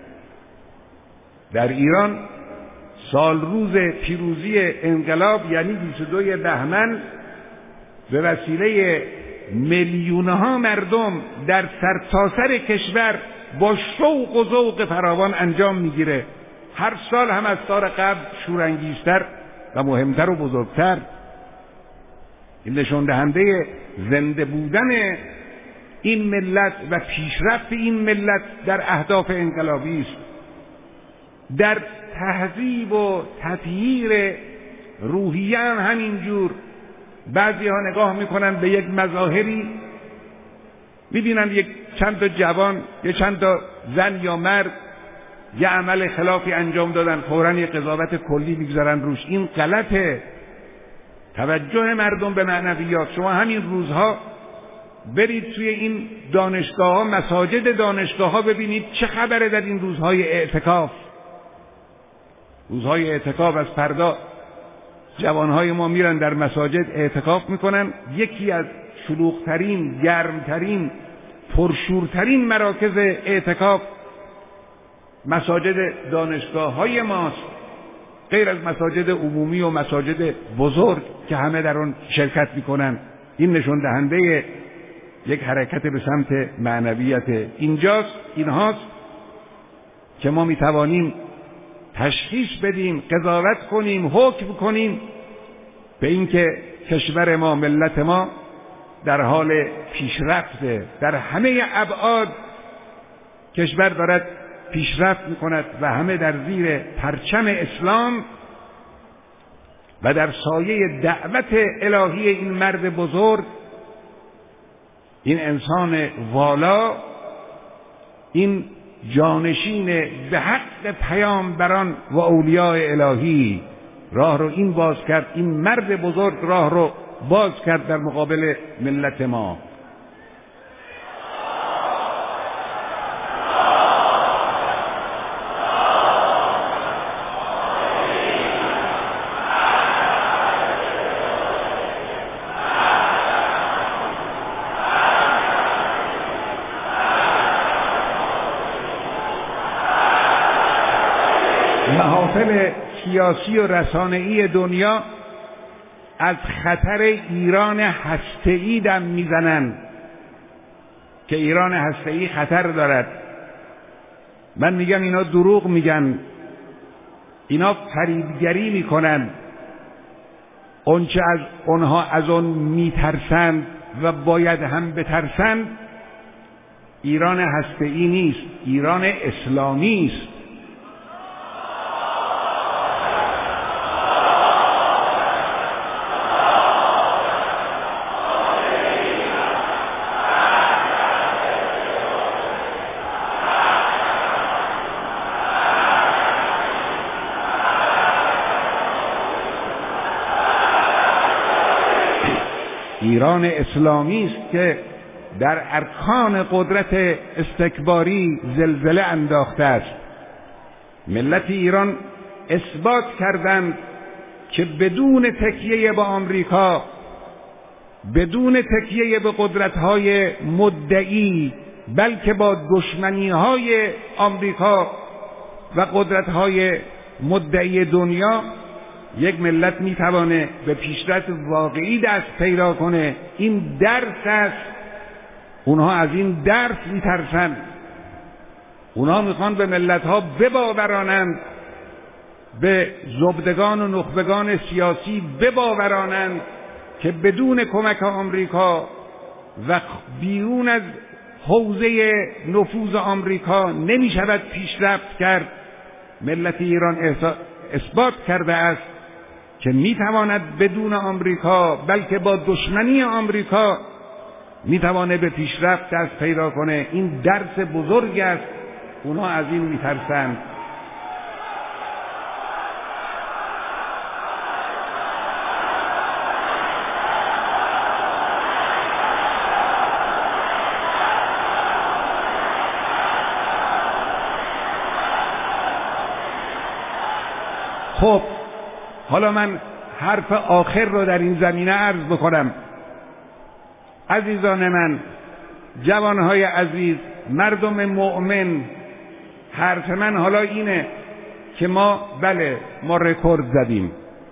S1: در ایران سال روز پیروزی انقلاب یعنی 22 بهمن به وسیله میلیون‌ها مردم در سرتاسر کشور با شوق و ذوق فراوان انجام میگیره. هر سال هم از سال قبل شورانگیزتر و مهمتر و بزرگتر. این نشان دهنده زنده بودن این ملت و پیشرفت این ملت در اهداف انقلابی است. در تهذیب و تطهیر روحیه هم همینجور. بعضی ها نگاه میکنن به یک مظاهری، میبینن یک چند تا جوان، یک چند تا زن یا مرد یه عمل خلافی انجام دادن، فوراً یه قضاوت کلی میگذارن روش. این غلطه. توجه مردم به معنویات. شما همین روزها برید توی این دانشگاه‌ها، مساجد دانشگاه‌ها، ببینید چه خبره در این روزهای اعتکاف. روزهای اعتکاف از فردا جوانهای ما میرن در مساجد اعتکاف میکنن. یکی از شلوغترین، گرمترین، پرشورترین مراکز اعتکاف مساجد دانشگاه‌های ماست، غیر از مساجد عمومی و مساجد بزرگ که همه در آن شرکت میکنن. این نشون دهنده یک حرکت به سمت معنویت. اینهاست که ما میتوانیم تشخیص بدیم، قضاوت کنیم، حکم کنیم به اینکه کشور ما، ملت ما در حال پیشرفته. در همه ابعاد کشور دارد پیشرفت میکند و همه در زیر پرچم اسلام و در سایه دعوت الهی این مرد بزرگ، این انسان والا، این جانشین به حق پیامبران و اولیاء الهی. راه رو این باز کرد، این مرد بزرگ راه رو باز کرد در مقابل ملت ما. محافل سیاسی و رسانه‌ای دنیا از خطر ایران هسته‌ای دم میزنن که ایران هسته‌ای خطر دارد. من میگم اینا دروغ میگن. اینا فریبگری میکنن، اونچه از اونها از اون میترسند و باید هم بترسند ایران هسته‌ای نیست، ایران اسلامی است. ایران اسلامی است که در ارکان قدرت استکباری زلزله انداخته است. ملت ایران اثبات کردند که بدون تکیه به آمریکا، بدون تکیه به قدرت‌های مدعی، بلکه با دشمنی‌های آمریکا و قدرت‌های مدعی دنیا، یک ملت میتوانه به پیشرفت واقعی دست پیدا کنه. این درس است. اونها از این درس میترسن. اونها میخوان به ملت‌ها بباورانند، به زبدگان و نخبگان سیاسی بباورانند که بدون کمک آمریکا و بیرون از حوزه نفوذ آمریکا نمیشود پیشرفت کرد. ملت ایران اثبات کرده است که میتواند بدون آمریکا، بلکه با دشمنی آمریکا میتواند به پیشرفت دست پیدا کنه. این درس بزرگ است. اونها از این میترسند. خب حالا من حرف آخر رو در این زمینه عرض بکنم. عزیزان من، جوانهای عزیز، مردم مؤمن، حرف من حالا اینه که ما رکورد زدیم،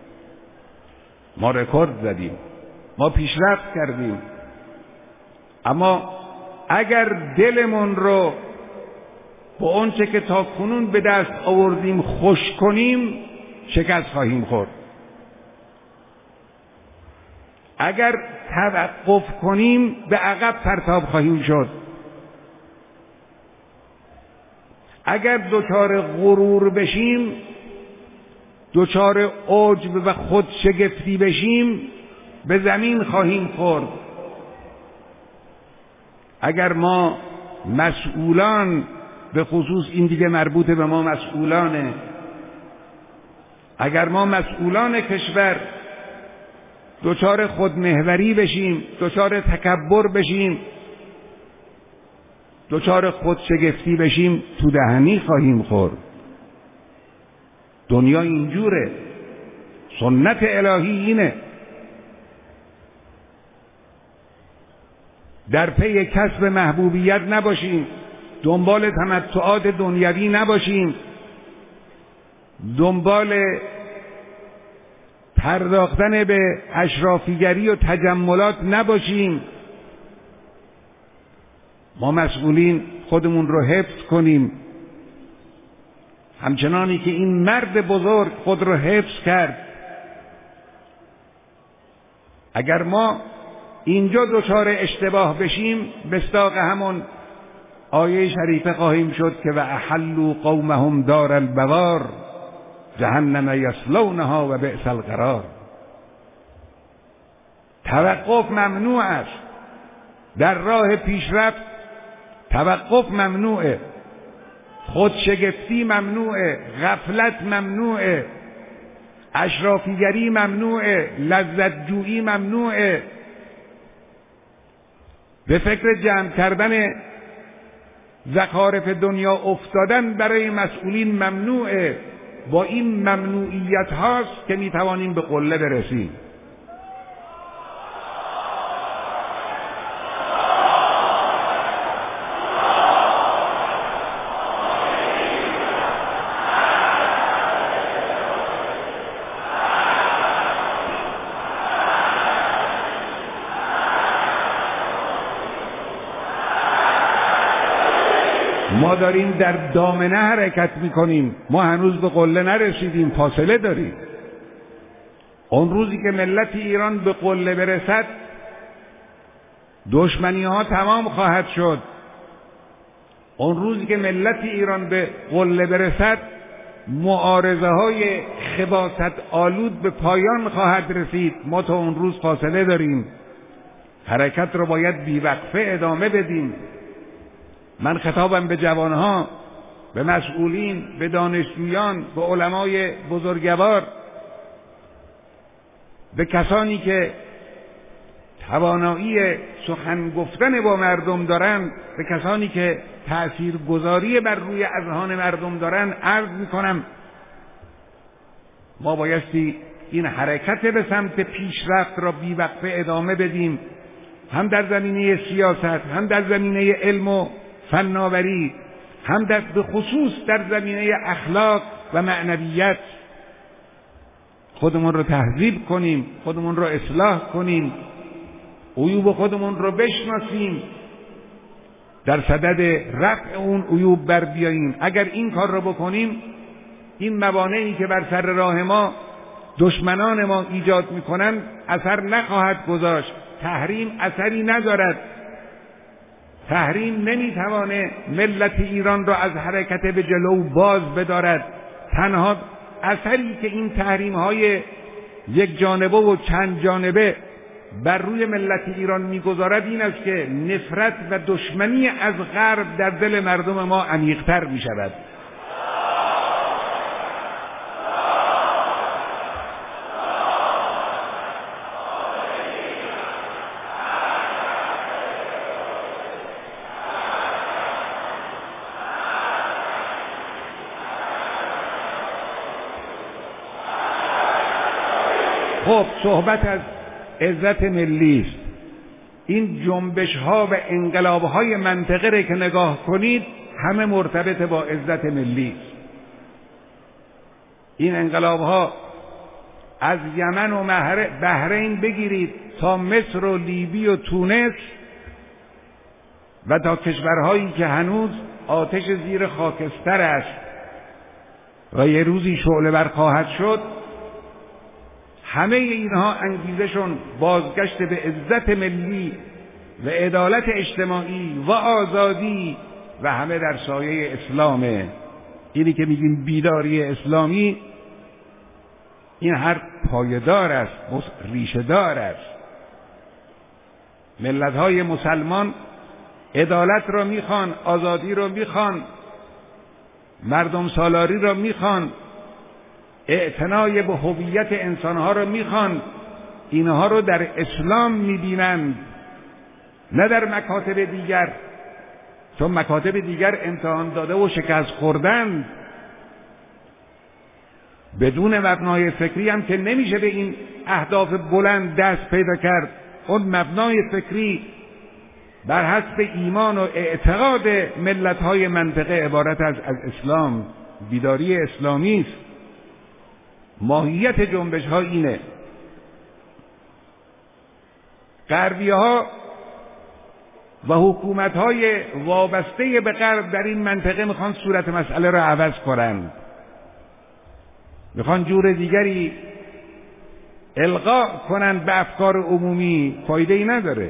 S1: ما پیشرفت کردیم، اما اگر دلمون رو با اونچه که تا کنون به دست آوردیم خوش کنیم شکست خواهیم خورد. اگر توقف کنیم به عقب پرتاب خواهیم شد. اگر دچار غرور بشیم، دچار عجب و خودشگفتی بشیم، به زمین خواهیم خورد. اگر ما مسئولان، به خصوص این دیگه مربوط به ما مسئولانه، اگر ما مسئولان کشور دچار خودمحوری بشیم، دچار تکبر بشیم، دچار خودشگفتی بشیم، تو دهنی خواهیم خورد. دنیا اینجوره، سنت الهی اینه. در پی کسب محبوبیت نباشیم، دنبال تمتعات دنیوی نباشیم، دنبال پرداختن به اشرافیگری و تجملات نباشیم. ما مسئولین خودمون رو حفظ کنیم، همچنانی که این مرد بزرگ خود رو حفظ کرد. اگر ما اینجا دچار اشتباه بشیم، مصداق همون آیه شریفه خواهیم شد که و احلوا قومهم دار البوار جهنم یصلونها و بئس القرار. توقف ممنوع است. در راه پیشرفت توقف ممنوعه، خودشگفتی ممنوعه، غفلت ممنوعه، اشرافیگری ممنوعه، لذت جویی ممنوعه، به فکر جمع کردن زخارف دنیا افتادن برای مسئولین ممنوعه. با این ممنوعیت هاست که میتوانیم به قله برسیم. ما داریم در دامنه حرکت میکنیم، ما هنوز به قله نرسیدیم، فاصله داریم. اون روزی که ملت ایران به قله برسد دشمنی ها تمام خواهد شد. اون روزی که ملت ایران به قله برسد معارضه های خباثت آلود به پایان خواهد رسید. ما تا اون روز فاصله داریم، حرکت رو باید بیوقفه ادامه بدیم. من خطابم به جوانها، به مسئولین، به دانشجویان، به علمای بزرگوار، به کسانی که توانایی سخن گفتن با مردم دارند، به کسانی که تأثیرگذاری بر روی اذهان مردم دارند عرض میکنم ما بایستی این حرکت به سمت پیشرفت را بیوقفه ادامه بدیم، هم در زمینه سیاست، هم در زمینه علم و فناوری، هم به خصوص در زمینه اخلاق و معنویت. خودمون رو تهذیب کنیم، خودمون رو اصلاح کنیم، عیوب خودمون رو بشناسیم، در صدد رفع اون عیوب بر بیاییم. اگر این کار رو بکنیم این موانعی که بر سر راه ما دشمنان ما ایجاد میکنن اثر نخواهد گذاشت. تحریم اثری ندارد. تحریم نمیتوانه ملت ایران را از حرکت به جلو باز بدارد. تنها اثری که این تحریم های یک جانبه و چند جانبه بر روی ملت ایران میگذارد این است که نفرت و دشمنی از غرب در دل مردم ما عمیق‌تر میشود. خب صحبت از عزت ملی است. این جنبش ها و انقلاب های منطقه را که نگاه کنید همه مرتبط با عزت ملی است. این انقلاب ها از یمن و بحرین بگیرید تا مصر و لیبی و تونس و تا کشورهایی که هنوز آتش زیر خاکستر است و یه روزی شعله ور خواهد شد، همه اینها انگیزشون بازگشت به عزت ملی و عدالت اجتماعی و آزادی و همه در سایه اسلامه. اینی که میگیم بیداری اسلامی، این هر پایدار است، ریشه دار است. ملت‌های مسلمان عدالت را میخوان، آزادی را میخوان، مردم سالاری را میخوان، اعتنای به هویت انسانها را میخوان. اینها رو در اسلام میبینند، نه در مکاتب دیگر، چون مکاتب دیگر امتحان داده و شکست خوردند. بدون مبنای فکری هم که نمیشه به این اهداف بلند دست پیدا کرد. اون مبنای فکری بر حسب ایمان و اعتقاد ملت‌های منطقه عبارت از اسلام، بیداری اسلامی است. ماهیت جنبش ها اینه. غربی ها و حکومت های وابسته به غرب در این منطقه میخوان صورت مسئله را عوض کنند، میخوان جور دیگری القا کنند به افکار عمومی. فایده ای نداره.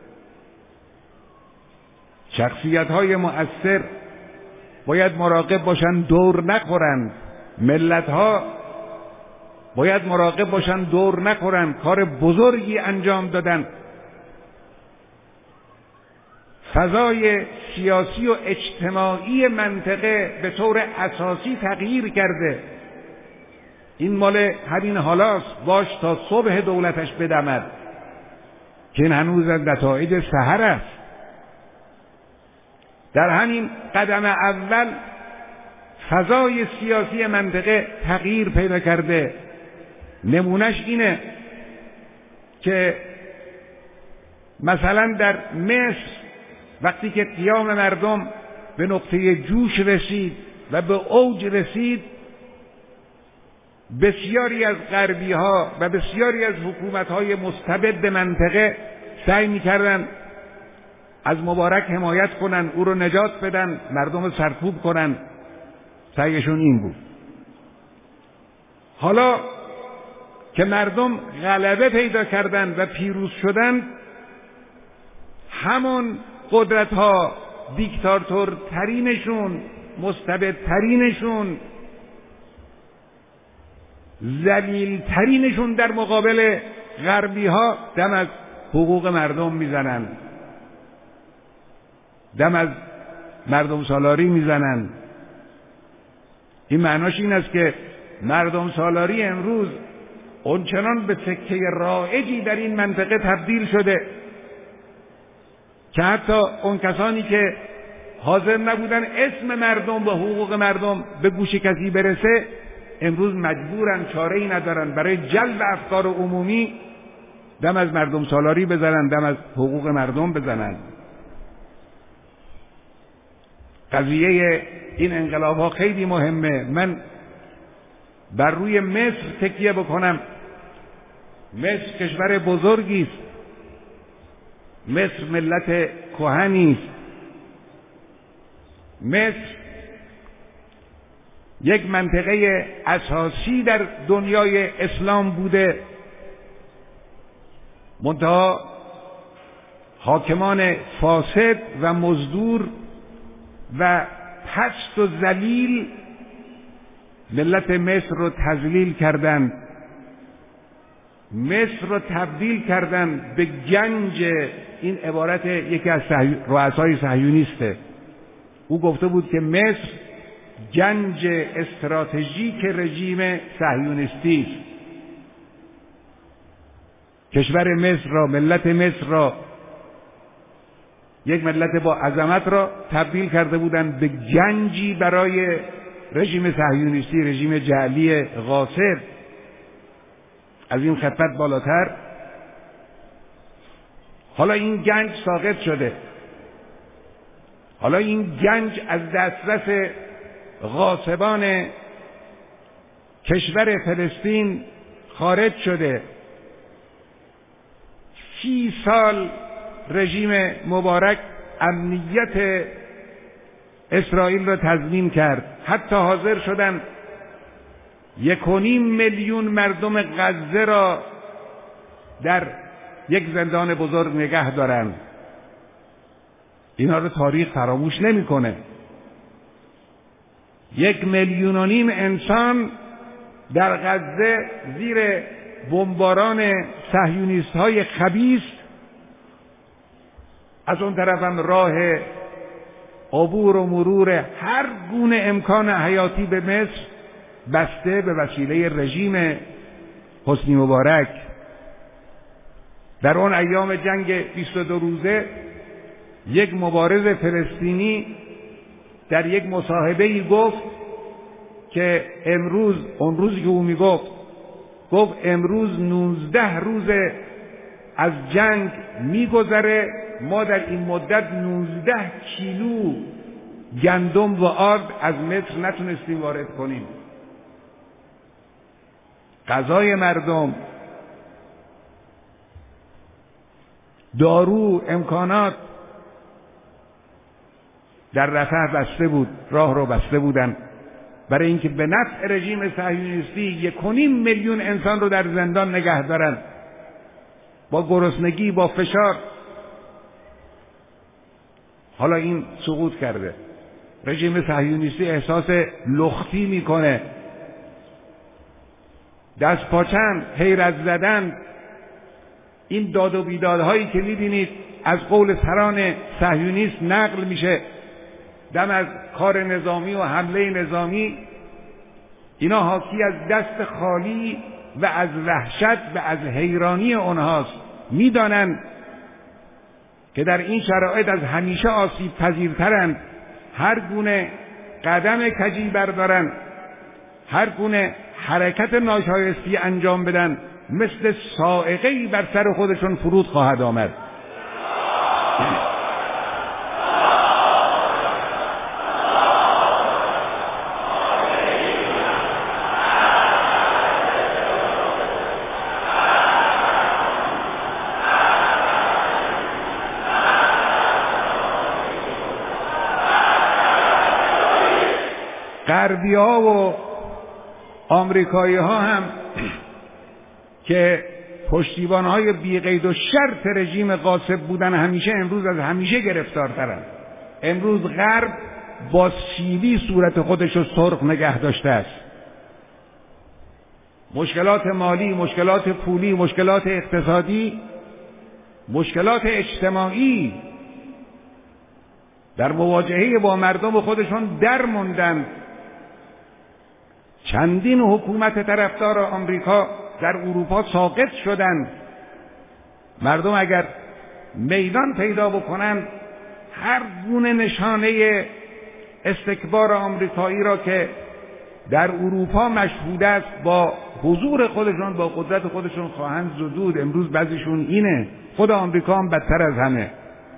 S1: شخصیت های مؤثر باید مراقب باشند دور نخورند. ملت ها باید مراقب باشن دور نخورن. کار بزرگی انجام دادن. فضای سیاسی و اجتماعی منطقه به طور اساسی تغییر کرده. این مال همین حالاست، باش تا صبح دولتش بدمد، که این هنوز از نتایج سحر است. در همین قدم اول فضای سیاسی منطقه تغییر پیدا کرده. نمونش اینه که مثلا در مصر وقتی که قیام مردم به نقطه جوش رسید و به اوج رسید، بسیاری از غربی ها و بسیاری از حکومت های مستبد منطقه سعی می‌کردند از مبارک حمایت کنن، او رو نجات بدن، مردم رو سرکوب کنن. سعیشون این بود. حالا که مردم غلبه پیدا کردن و پیروز شدن، همون قدرت ها، دیکتاتورترینشون، مستبدترینشون، ذلیلترینشون در مقابل غربی ها دم از حقوق مردم میزنن، دم از مردم سالاری میزنن. این معناش این است که مردم سالاری امروز اونچنان به سکه رایجی در این منطقه تبدیل شده که حتی اون کسانی که حاضر نبودن اسم مردم و حقوق مردم به گوش کسی برسه، امروز مجبورن، چاره‌ای ندارن، برای جلب افکار عمومی دم از مردم سالاری بزنن، دم از حقوق مردم بزنن. قضیه این انقلاب ها خیلی مهمه. من بر روی مصر تکیه بکنم. مصر کشور بزرگی است. مصر ملت کهنی است. مصر یک منطقه اساسی در دنیای اسلام بوده، منتها حاکمان فاسد و مزدور و پست و ذلیل ملت مصر رو تذلیل کردند، مصر رو تبدیل کردند به گنج. این عبارت یکی از رؤسای صهیونیسته. او گفته بود که مصر گنج استراتژیک رژیم صهیونیستی است. کشور مصر را، ملت مصر را، یک ملت با عظمت را تبدیل کرده بودند به گنجی برای رژیم صهیونیستی، رژیم جعلی غاصب. از این خدمت بالاتر حالا این گنج ساقط شده. حالا این گنج از دسترس غاصبان کشور فلسطین خارج شده. 30 سال رژیم مبارک امنیت اسرائیل را تضمین کرد. حتی حاضر شدن 1.5 میلیون مردم غزه را در یک زندان بزرگ نگه دارند. اینا رو تاریخ فراموش نمی‌کنه. 1.5 میلیون انسان در غزه زیر بمباران صهیونیست‌های خبیث. از اون طرف هم راه عبور و مرور هر گونه امکان حیاتی به مصر بسته به وسیله رژیم حسنی مبارک. در اون ایام جنگ 22 روزه یک مبارز فلسطینی در یک مصاحبه‌ای گفت که امروز، اون روزی که او میگفت، گفت امروز 19 روز از جنگ میگذره، ما در این مدت 19 کیلو گندم و آرد از مصر نتونستیم وارد کنیم. غذای مردم، دارو، امکانات در رفح بسته بود، راه رو بسته بودن برای اینکه به نفع رژیم صهیونیستی 1.5 میلیون انسان رو در زندان نگه دارن، با گرسنگی، با فشار. حالا این سقوط کرده. رژیم صهیونیستی احساس لختی میکنه، دست پاچند، حیرت زدن. این داد و بیدادهایی که میبینید از قول سران صهیونیست نقل میشه دم از کار نظامی و حمله نظامی، اینا حاکی از دست خالی و از وحشت و از حیرانی اونهاست. میدانند که در این شرایط از همیشه آسیب پذیرترند. هر گونه قدم کجی بردارن، هر گونه حرکت ناشایستی انجام بدن، مثل صاعقه‌ای بر سر خودشون فرود خواهد آمد. غربی ها و آمریکایی ها هم که پشتیبان های بی قید و شرط رژیم غاصب بودن همیشه، امروز از همیشه گرفتارترن. امروز غرب با سیلی صورت خودش رو سرخ نگه داشته است. مشکلات مالی، مشکلات پولی، مشکلات اقتصادی، مشکلات اجتماعی در مواجهه با مردم خودشون در موندن. چندین حکومت طرفدار آمریکا در اروپا ساقط شدند. مردم اگر میدان پیدا بکنند هر گونه نشانه استکبار آمریکایی را که در اروپا مشهود است با حضور خودشون، با قدرت خودشون خواهند زدود. امروز بعضیشون اینه، خود آمریکا هم بدتر از همه.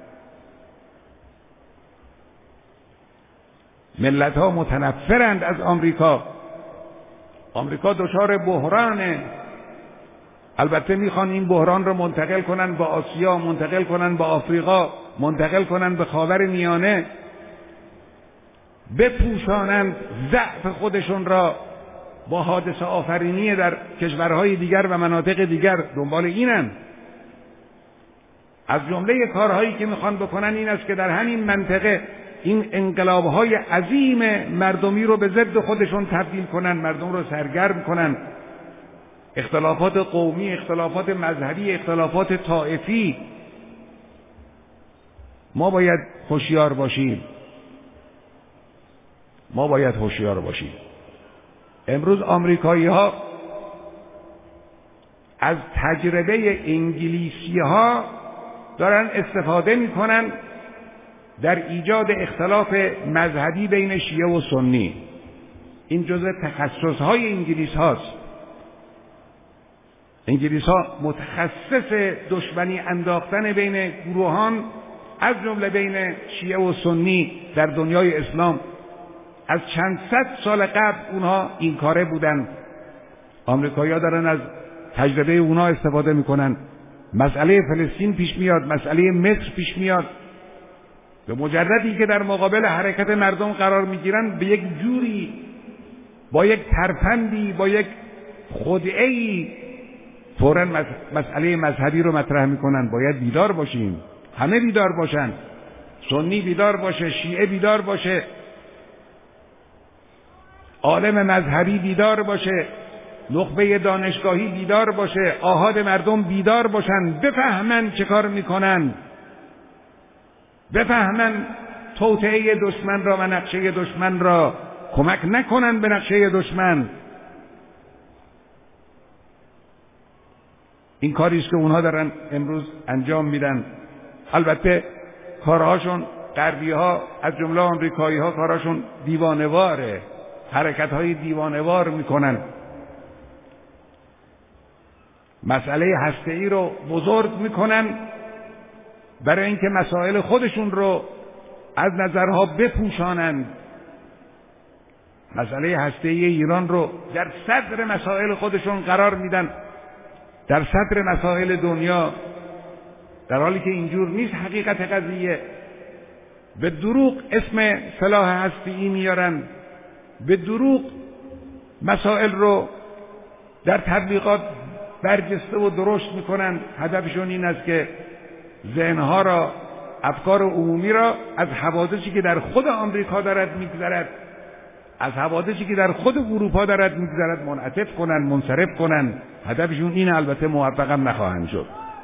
S1: ملت ها متنفرند از آمریکا. آمریکا دچار بحرانه. البته میخوان این بحران رو منتقل کنن به آسیا، منتقل کنن به آفریقا، منتقل کنن به خاور میانه، بپوشانند ضعف خودشون را با حادثه آفرینی در کشورهای دیگر و مناطق دیگر. دنبال اینن. از جمله کارهایی که میخوان بکنن این است که در همین منطقه این انقلابهای عظیم مردمی رو به ضد خودشون تبدیل کنن، مردم رو سرگرم کنن. اختلافات قومی، اختلافات مذهبی، اختلافات طائفی. ما باید هوشیار باشیم. ما باید هوشیار باشیم. امروز آمریکایی ها از تجربه انگلیسی ها دارن استفاده میکنن در ایجاد اختلاف مذهبی بین شیعه و سنی. این جزء تخصص های انگلیس هاست. انگلیس ها متخصص دشمنی انداختن بین گروهان، از جمله بین شیعه و سنی در دنیای اسلام. از چند صد سال قبل اونها این کاره بودن. آمریکایی‌ها دارن از تجربه اونها استفاده میکنن. مسئله فلسطین پیش میاد، مسئله مصر پیش میاد. به مجردی که در مقابل حرکت مردم قرار میگیرن، به یک جوری، با یک ترفندی، با یک خدعه‌ای فوراً مسئله مذهبی رو مطرح میکنن. باید بیدار باشیم. همه بیدار باشن. سنی بیدار باشه، شیعه بیدار باشه، عالم مذهبی بیدار باشه، نخبه دانشگاهی بیدار باشه، آحاد مردم بیدار باشن، بفهمن چه کار میکنن، بفهمن توطئه دشمن را و نقشه دشمن را، کمک نکنن به نقشه دشمن. این کاری است که اونها دارن امروز انجام میدن. البته کارهاشون، غربی ها از جمله آمریکایی ها، کارهاشون دیوانه‌واره، حرکت های دیوانه‌وار میکنن. مسئله هسته‌ای رو بزرگ میکنن برای اینکه مسائل خودشون رو از نظرها بپوشانند. مسئله هسته‌ای ایران رو در صدر مسائل خودشون قرار میدن، در صدر مسائل دنیا، در حالی که اینجور نیست. حقیقت قضیه به دروغ اسم سلاح هسته‌ای میارن، به دروغ مسائل رو در تبلیغات برجسته و درشت میکنن. هدفشون این است که ذهنها را، افکار عمومی را از حوادثی که در خود آمریکا دارد میگذرد، از حوادثی که در خود اروپا دارد میگذرد منعطف کنن، منصرف کنن. هدفشون این. البته موفقم نخواهند شد.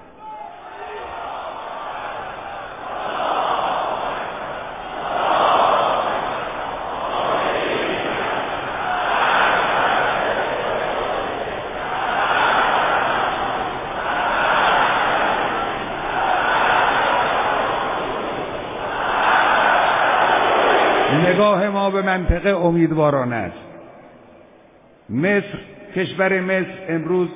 S1: نگاه ما به منطقه امیدوارانه است. مصر، کشور مصر امروز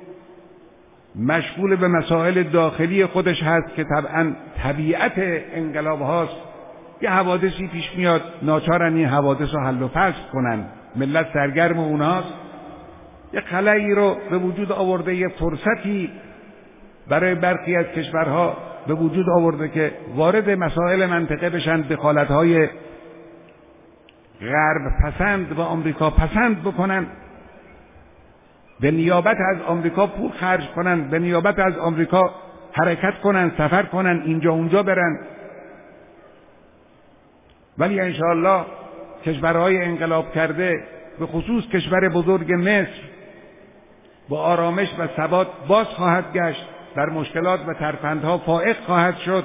S1: مشغول به مسائل داخلی خودش هست که طبعا طبیعت انقلاب هاست. یه حوادثی پیش میاد، ناچارن این حوادث رو حل و فصل کنن. ملت سرگرم اوناست. یه خلایی رو به وجود آورده، یه فرصتی برای برخی از کشورها به وجود آورده که وارد مسائل منطقه بشن، دخالت‌های غرب پسند و آمریکا پسند بکنن، به نیابت از آمریکا پول خرج کنن، به نیابت از آمریکا حرکت کنن، سفر کنن، اینجا اونجا برن. ولی انشاءالله کشورهای انقلاب کرده، به خصوص کشور بزرگ مصر، با آرامش و ثبات باز خواهد گشت، بر مشکلات و ترفندها فائق خواهد شد.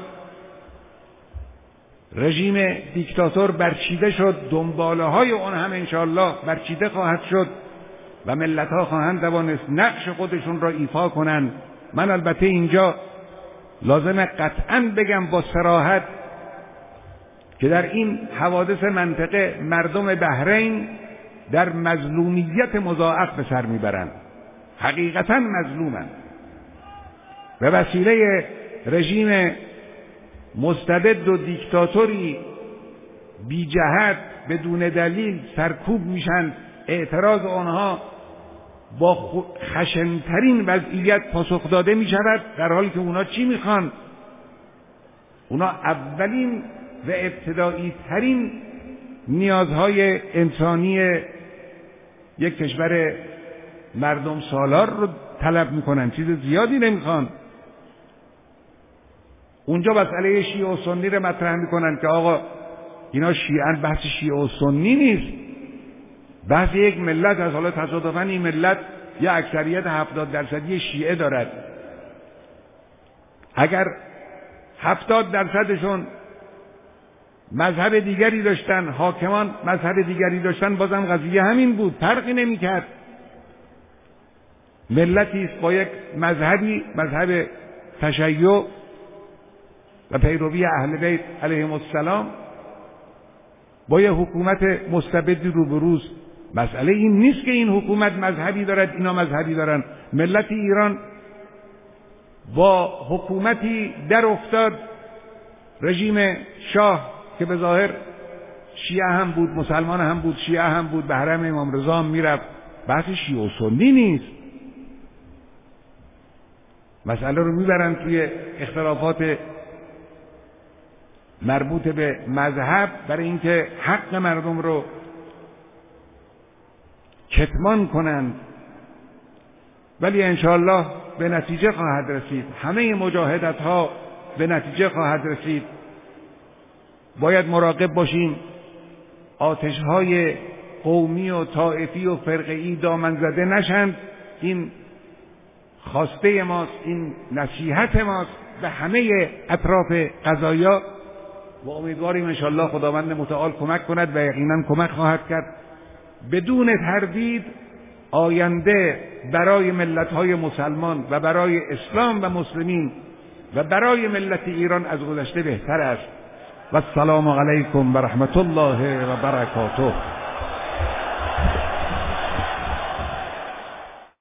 S1: رژیم دیکتاتور برچیده شد، دنباله های اون هم انشاءالله برچیده خواهد شد و ملت ها خواهند توانست نقش خودشون را ایفا کنند. من البته اینجا لازم قطعاً بگم با صراحت که در این حوادث منطقه مردم بحرین در مظلومیت مضاعف به سر میبرند، حقیقتاً مظلومند. به وسیله رژیم مستبد و دیکتاتوری بی جهت بدون دلیل سرکوب میشن. اعتراض آنها با خشنترین وضعیت پاسخ داده می شود، در حالی که اونا چی میخوان؟ اونا اولین و ابتدایی ترین نیازهای انسانی یک کشور مردم سالار رو طلب میکنن، چیز زیادی نمیخوان. اونجا مسئله شیعه و سنی رو مطرح میکنن که آقا اینا شیعه‌اند. بحث شیعه و سنی نیست، بحث یک ملت از. حالا تصادفاً این ملت یه اکثریت 70% شیعه دارد. اگر 70%شون مذهب دیگری داشتن، حاکمان مذهب دیگری داشتن، بازم قضیه همین بود، فرقی نمی‌کرد. ملتی است با یک مذهبی، مذهب تشیع و پیروی اهل بیت علیهم السلام، با یک حکومت مستبدی روبروست. مسئله این نیست که این حکومت مذهبی دارد، اینا مذهبی دارن. ملت ایران با حکومتی در افتاد، رژیم شاه که به ظاهر شیعه هم بود، مسلمان هم بود، شیعه هم بود، به حرم امام رضا هم میرفت. بحث شیعه و سنی نیست. مسئله رو میبرن توی اختلافات مربوط به مذهب برای اینکه حق مردم رو کتمان کنند. ولی انشاءالله به نتیجه خواهد رسید. همه مجاهدت ها به نتیجه خواهد رسید. باید مراقب باشیم آتش های قومی و طائفی و فرقه‌ای دامن زده نشند. این خواسته ماست، این نصیحت ماست به همه اطراف قضایا و امیدواریم انشاءالله خداوند متعال کمک کند و یقینا کمک خواهد کرد. بدون تردید آینده برای ملت‌های مسلمان و برای اسلام و مسلمین و برای ملت ایران از گذشته بهتر است. و السلام علیکم و رحمت الله و برکاته.